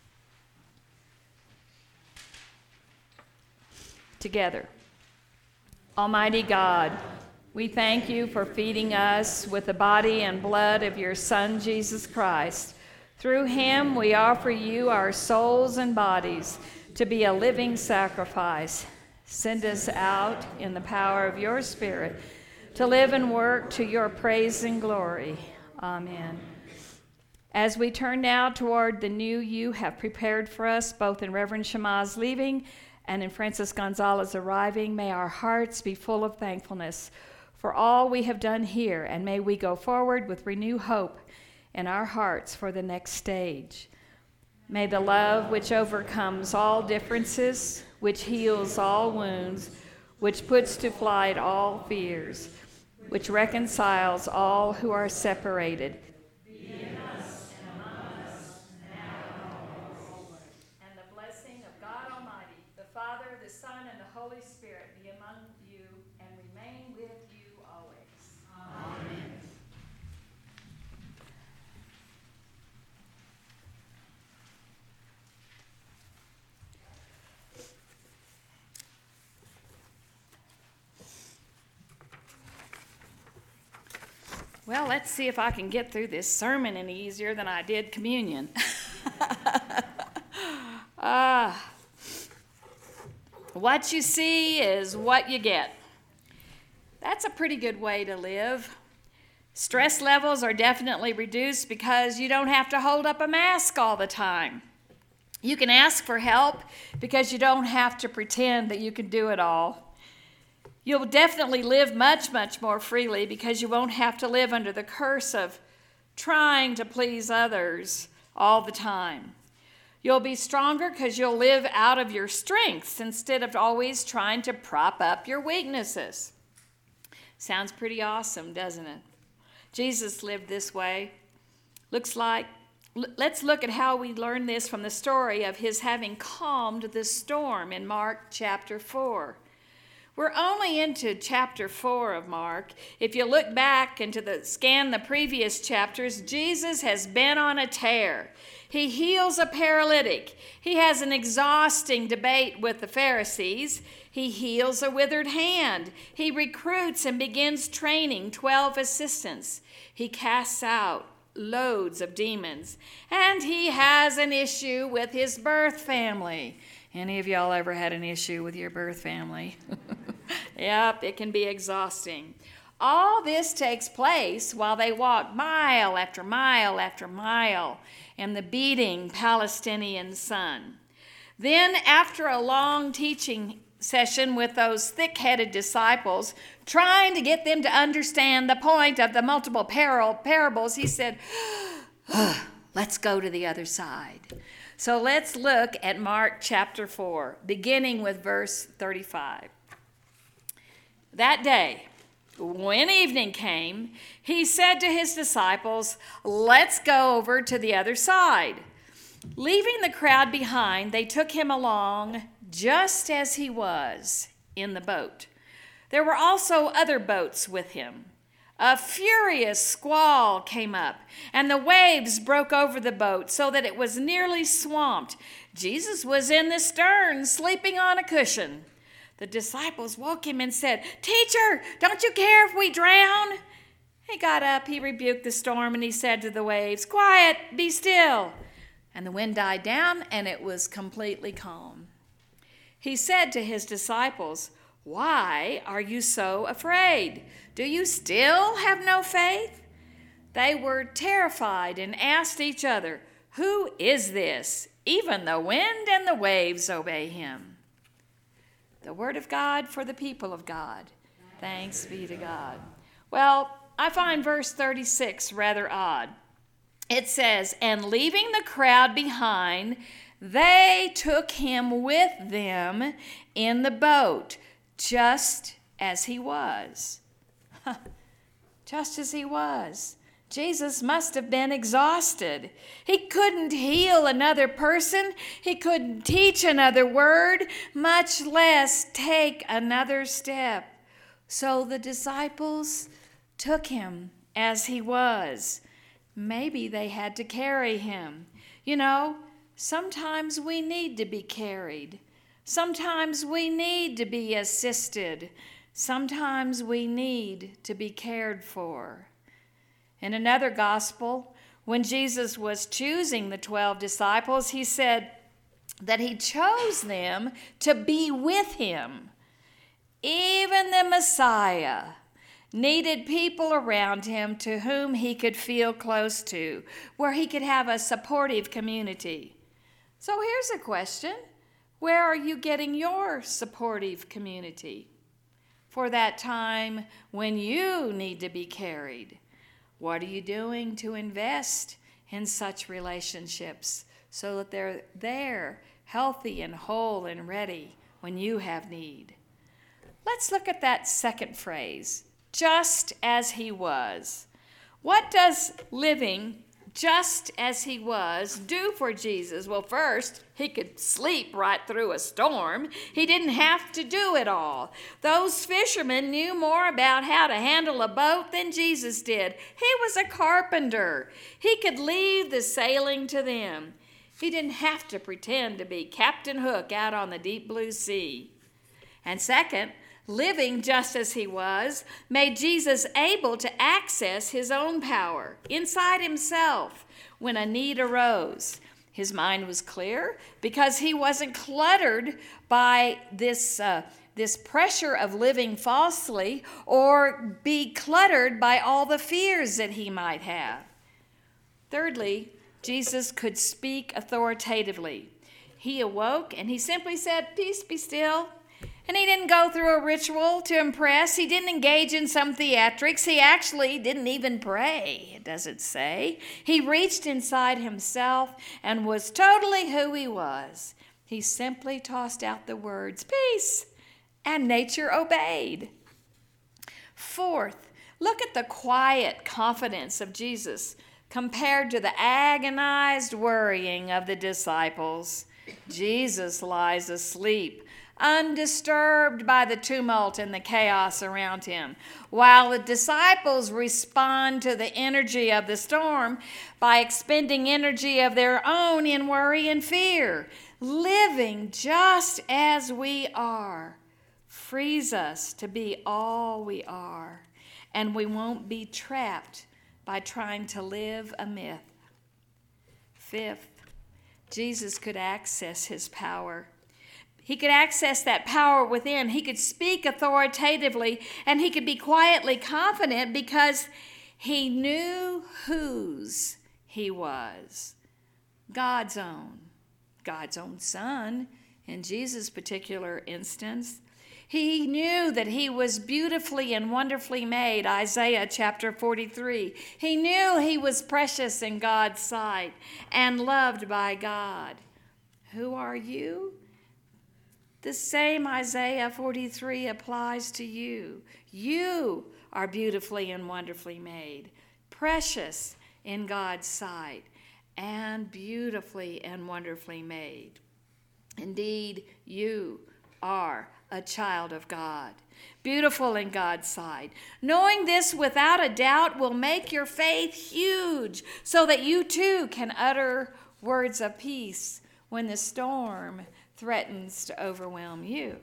Together. Almighty God, we thank you for feeding us with the body and blood of your Son, Jesus Christ. Through him we offer you our souls and bodies to be a living sacrifice. Send us out in the power of your Spirit to live and work to your praise and glory. Amen. As we turn now toward the new you have prepared for us, both in Reverend Shema's leaving and in Francis Gonzalez arriving, may our hearts be full of thankfulness for all we have done here, and may we go forward with renewed hope in our hearts for the next stage. May the love which overcomes all differences, which heals all wounds, which puts to flight all fears, which reconciles all who are separated, be in us and among us now and always. And the blessing of God Almighty, the Father, the Son, and the Holy Spirit be among you and remain with you always. Amen. Well, let's see if I can get through this sermon any easier than I did communion. What you see is what you get. That's a pretty good way to live. Stress levels are definitely reduced because you don't have to hold up a mask all the time. You can ask for help because you don't have to pretend that you can do it all. You'll definitely live much, much more freely because you won't have to live under the curse of trying to please others all the time. You'll be stronger because you'll live out of your strengths instead of always trying to prop up your weaknesses. Sounds pretty awesome, doesn't it? Jesus lived this way. Let's look at how we learn this from the story of his having calmed the storm in Mark chapter 4. We're only into chapter 4 of Mark. If you look back and scan the previous chapters, Jesus has been on a tear. He heals a paralytic. He has an exhausting debate with the Pharisees. He heals a withered hand. He recruits and begins training 12 assistants. He casts out loads of demons. And he has an issue with his birth family. Any of y'all ever had an issue with your birth family? Yep, it can be exhausting. All this takes place while they walk mile after mile after mile in the beating Palestinian sun. Then, after a long teaching session with those thick-headed disciples, trying to get them to understand the point of the multiple parables, he said, let's go to the other side. So let's look at Mark chapter 4, beginning with verse 35. That day, when evening came, he said to his disciples, let's go over to the other side. Leaving the crowd behind, they took him along just as he was in the boat. There were also other boats with him. A furious squall came up, and the waves broke over the boat so that it was nearly swamped. Jesus was in the stern, sleeping on a cushion. The disciples woke him and said, Teacher, don't you care if we drown? He got up, he rebuked the storm, and he said to the waves, Quiet, be still. And the wind died down, and it was completely calm. He said to his disciples, Why are you so afraid? Do you still have no faith? They were terrified and asked each other, "Who is this? Even the wind and the waves obey him." The word of God for the people of God. Thanks be to God. Well, I find verse 36 rather odd. It says, "And leaving the crowd behind, they took him with them in the boat, just as he was." Just as he was. Jesus must have been exhausted. He couldn't heal another person. He couldn't teach another word, much less take another step. So the disciples took him as he was. Maybe they had to carry him. You know, sometimes we need to be carried. Sometimes we need to be assisted. Sometimes we need to be cared for. In another gospel, when Jesus was choosing the 12 disciples, he said that he chose them to be with him. Even the Messiah needed people around him to whom he could feel close to, where he could have a supportive community. So here's a question. Where are you getting your supportive community for that time when you need to be carried? What are you doing to invest in such relationships so that they're there, healthy and whole and ready when you have need? Let's look at that second phrase, just as he was. What does living just as he was do for Jesus? Well, first, he could sleep right through a storm. He didn't have to do it all. Those fishermen knew more about how to handle a boat than Jesus did. He was a carpenter. He could leave the sailing to them. He didn't have to pretend to be Captain Hook out on the deep blue sea. And second, living just as he was made Jesus able to access his own power inside himself when a need arose. His mind was clear because he wasn't cluttered by this pressure of living falsely or be cluttered by all the fears that he might have. Thirdly, Jesus could speak authoritatively. He awoke and he simply said, "Peace, be still." And he didn't go through a ritual to impress. He didn't engage in some theatrics. He actually didn't even pray, it doesn't say. He reached inside himself and was totally who he was. He simply tossed out the words, "Peace," and nature obeyed. Fourth, look at the quiet confidence of Jesus compared to the agonized worrying of the disciples. Jesus lies asleep, undisturbed by the tumult and the chaos around him, while the disciples respond to the energy of the storm by expending energy of their own in worry and fear. Living just as we are frees us to be all we are, and we won't be trapped by trying to live a myth. Fifth, Jesus could access his power. He could access that power within. He could speak authoritatively, and he could be quietly confident because he knew whose he was. God's own son, in Jesus' particular instance. He knew that he was beautifully and wonderfully made, Isaiah chapter 43. He knew he was precious in God's sight and loved by God. Who are you? The same Isaiah 43 applies to you. You are beautifully and wonderfully made, precious in God's sight, and beautifully and wonderfully made. Indeed, you are a child of God, beautiful in God's sight. Knowing this without a doubt will make your faith huge so that you too can utter words of peace when the storm threatens to overwhelm you.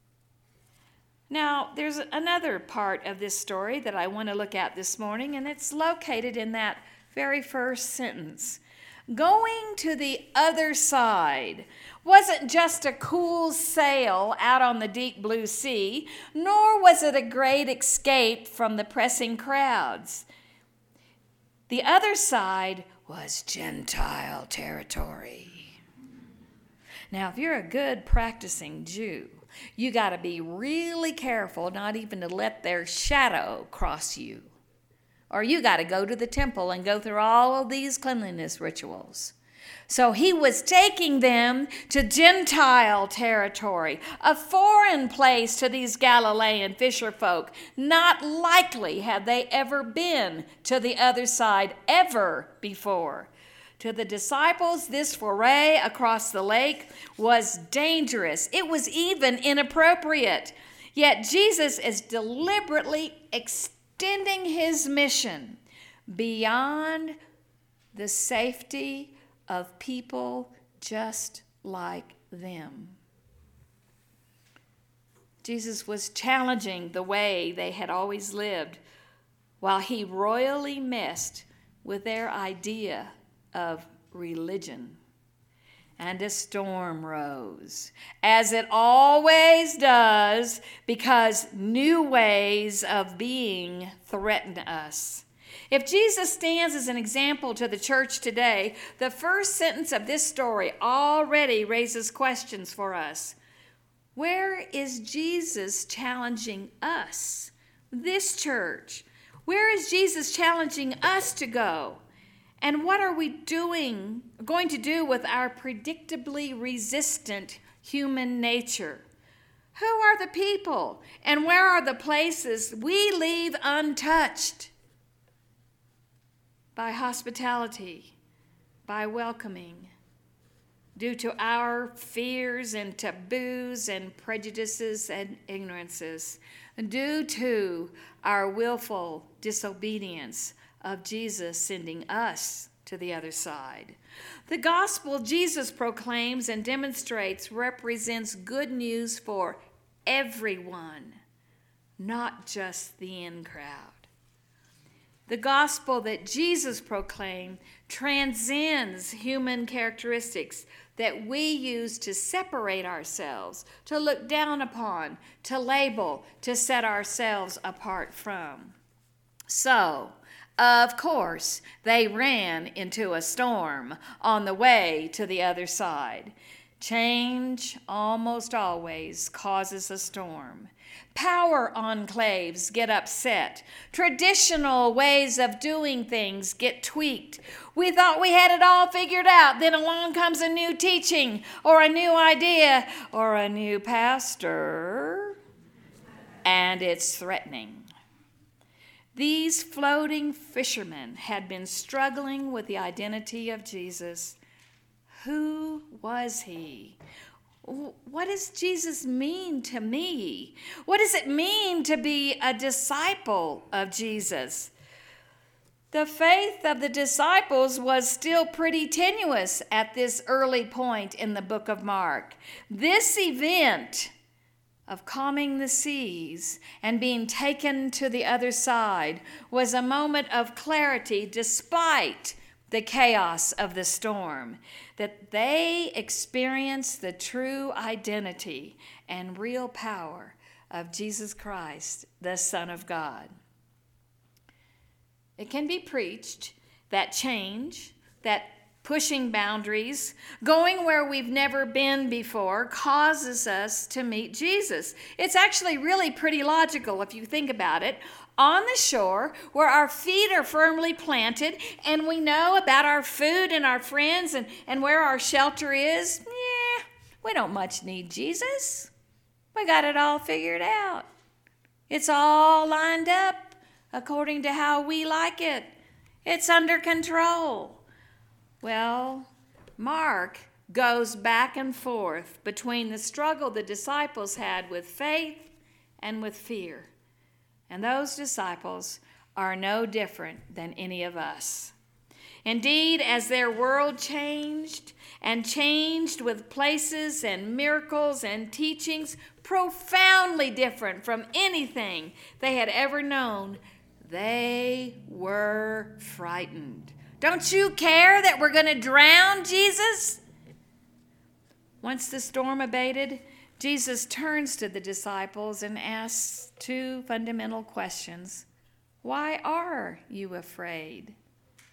Now, there's another part of this story that I want to look at this morning, and it's located in that very first sentence. Going to the other side wasn't just a cool sail out on the deep blue sea, nor was it a great escape from the pressing crowds. The other side was Gentile territory. Now, if you're a good practicing Jew, you got to be really careful not even to let their shadow cross you. Or you got to go to the temple and go through all of these cleanliness rituals. So he was taking them to Gentile territory, a foreign place to these Galilean fisher folk. Not likely had they ever been to the other side ever before. To the disciples, this foray across the lake was dangerous. It was even inappropriate. Yet Jesus is deliberately extending his mission beyond the safety of people just like them. Jesus was challenging the way they had always lived while he royally messed with their idea of religion. And a storm rose, as it always does, because new ways of being threaten us. If Jesus stands as an example to the church today, the first sentence of this story already raises questions for us. Where is Jesus challenging us, this church? Where is Jesus challenging us to go? And what are we going to do with our predictably resistant human nature? Who are the people and where are the places we leave untouched? By hospitality, by welcoming, due to our fears and taboos and prejudices and ignorances, due to our willful disobedience of Jesus sending us to the other side. The gospel Jesus proclaims and demonstrates represents good news for everyone, not just the in crowd. The gospel that Jesus proclaimed transcends human characteristics that we use to separate ourselves, to look down upon, to label, to set ourselves apart from. So, of course, they ran into a storm on the way to the other side. Change almost always causes a storm. Power enclaves get upset. Traditional ways of doing things get tweaked. We thought we had it all figured out. Then along comes a new teaching or a new idea or a new pastor, and it's threatening. These floating fishermen had been struggling with the identity of Jesus. Who was he? What does Jesus mean to me? What does it mean to be a disciple of Jesus? The faith of the disciples was still pretty tenuous at this early point in the book of Mark. This event of calming the seas and being taken to the other side was a moment of clarity despite the chaos of the storm, that they experienced the true identity and real power of Jesus Christ, the Son of God. It can be preached that change, that pushing boundaries, going where we've never been before, causes us to meet Jesus. It's actually really pretty logical if you think about it. On the shore, where our feet are firmly planted, and we know about our food and our friends and where our shelter is, we don't much need Jesus. We got it all figured out. It's all lined up according to how we like it. It's under control. Well, Mark goes back and forth between the struggle the disciples had with faith and with fear. And those disciples are no different than any of us. Indeed, as their world changed with places and miracles and teachings profoundly different from anything they had ever known, they were frightened. Don't you care that we're going to drown, Jesus? Once the storm abated, Jesus turns to the disciples and asks two fundamental questions. Why are you afraid?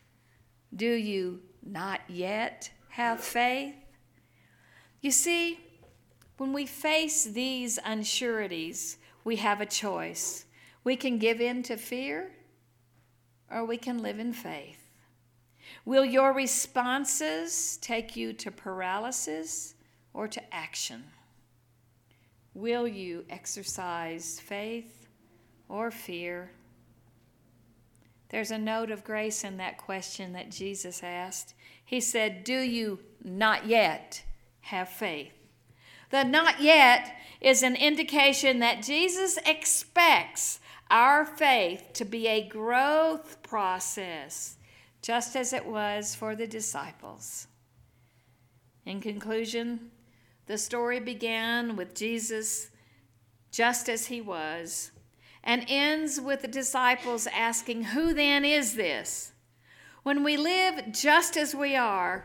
Do you not yet have faith? You see, when we face these unsureties, we have a choice. We can give in to fear, or we can live in faith. Will your responses take you to paralysis or to action? Will you exercise faith or fear? There's a note of grace in that question that Jesus asked. He said, do you not yet have faith? The not yet is an indication that Jesus expects our faith to be a growth process, just as it was for the disciples. In conclusion, the story began with Jesus just as he was, and ends with the disciples asking, who then is this? When we live just as we are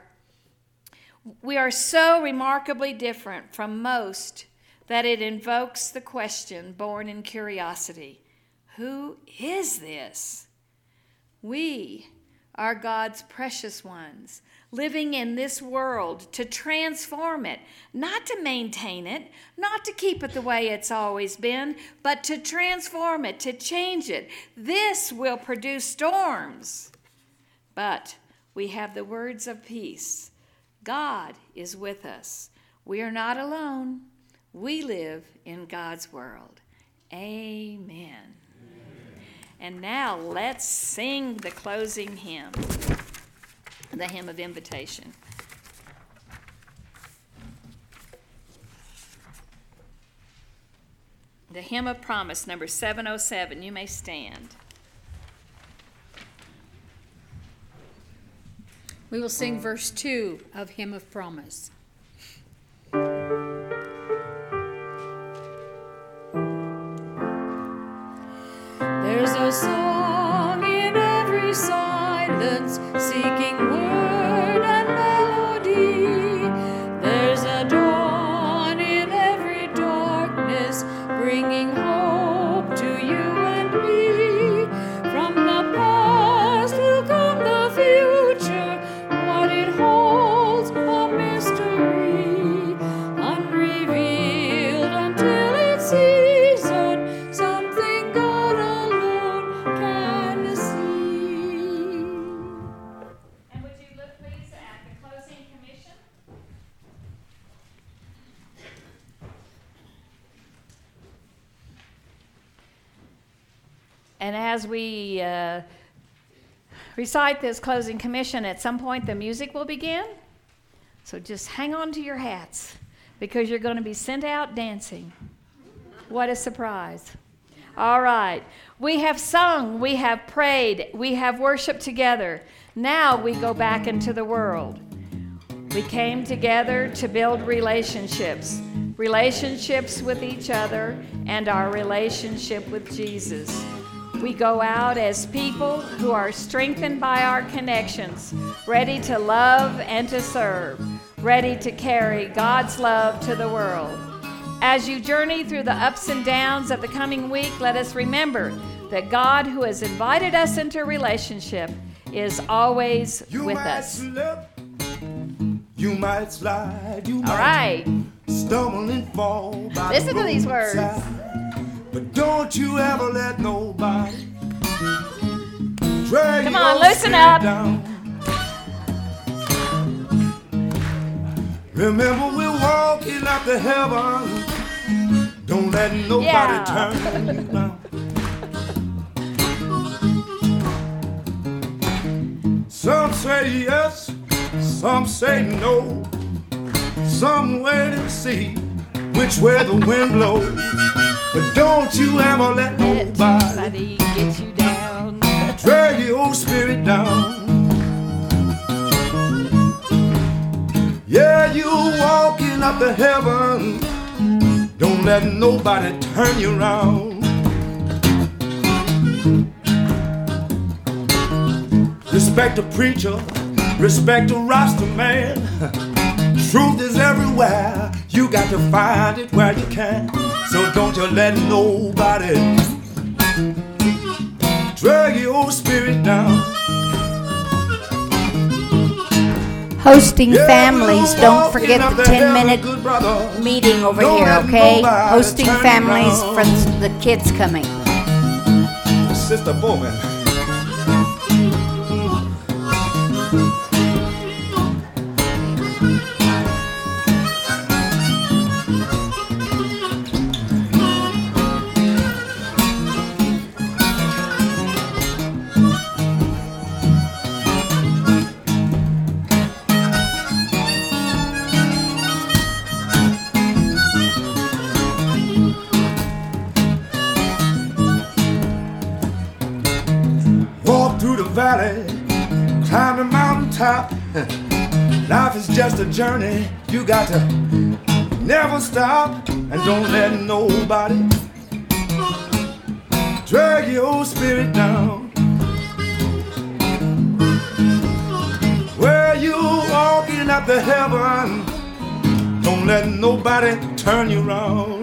so remarkably different from most that it invokes the question born in curiosity, who is this? We are God's precious ones, living in this world to transform it, not to maintain it, not to keep it the way it's always been, but to transform it, to change it. This will produce storms. But we have the words of peace. God is with us. We are not alone. We live in God's world. Amen. And now let's sing the closing hymn, the hymn of invitation. The hymn of promise, number 707. You may stand. We will sing verse 2 of Hymn of Promise. There's a song in every silence, seeking word and melody. There's a dawn in every darkness, bringing hope to you and me. From the past will come the future, what it holds a mystery, unrevealed until its season, something God alone can see. And would you look please at the closing commission? And as we recite this closing commission, at some point the music will begin. So just hang on to your hats, because you're going to be sent out dancing. What a surprise. All right. We have sung, we have prayed, we have worshiped together. Now we go back into the world. We came together to build relationships with each other and our relationship with Jesus. We go out as people who are strengthened by our connections, ready to love and to serve, ready to carry God's love to the world. As you journey through the ups and downs of the coming week, let us remember that God, who has invited us into relationship, is always with us. You might slide, you might all right. Stumble and fall by listen the to these words. But don't you ever let nobody drag Come your on, loosen spirit up. down. Remember, we're walking up to heaven. Don't let nobody turn you down. Some say yes, some say no. Some wait and see which way the wind blows. But don't you ever let nobody get you down, drag your spirit down. Yeah, you walking up to heaven. Don't let nobody turn you around. Respect the preacher, respect the roster man. Truth is everywhere, you got to find it where you can. So don't you let nobody drag your spirit down. hosting families, don't forget the 10-minute meeting over here, okay? Hosting families for the kids coming. Sister Bowman. Walk through the valley, climb the mountaintop. Life is just a journey. You got to never stop, and don't let nobody drag your spirit down. Where you walking up to heaven, don't let nobody turn you around.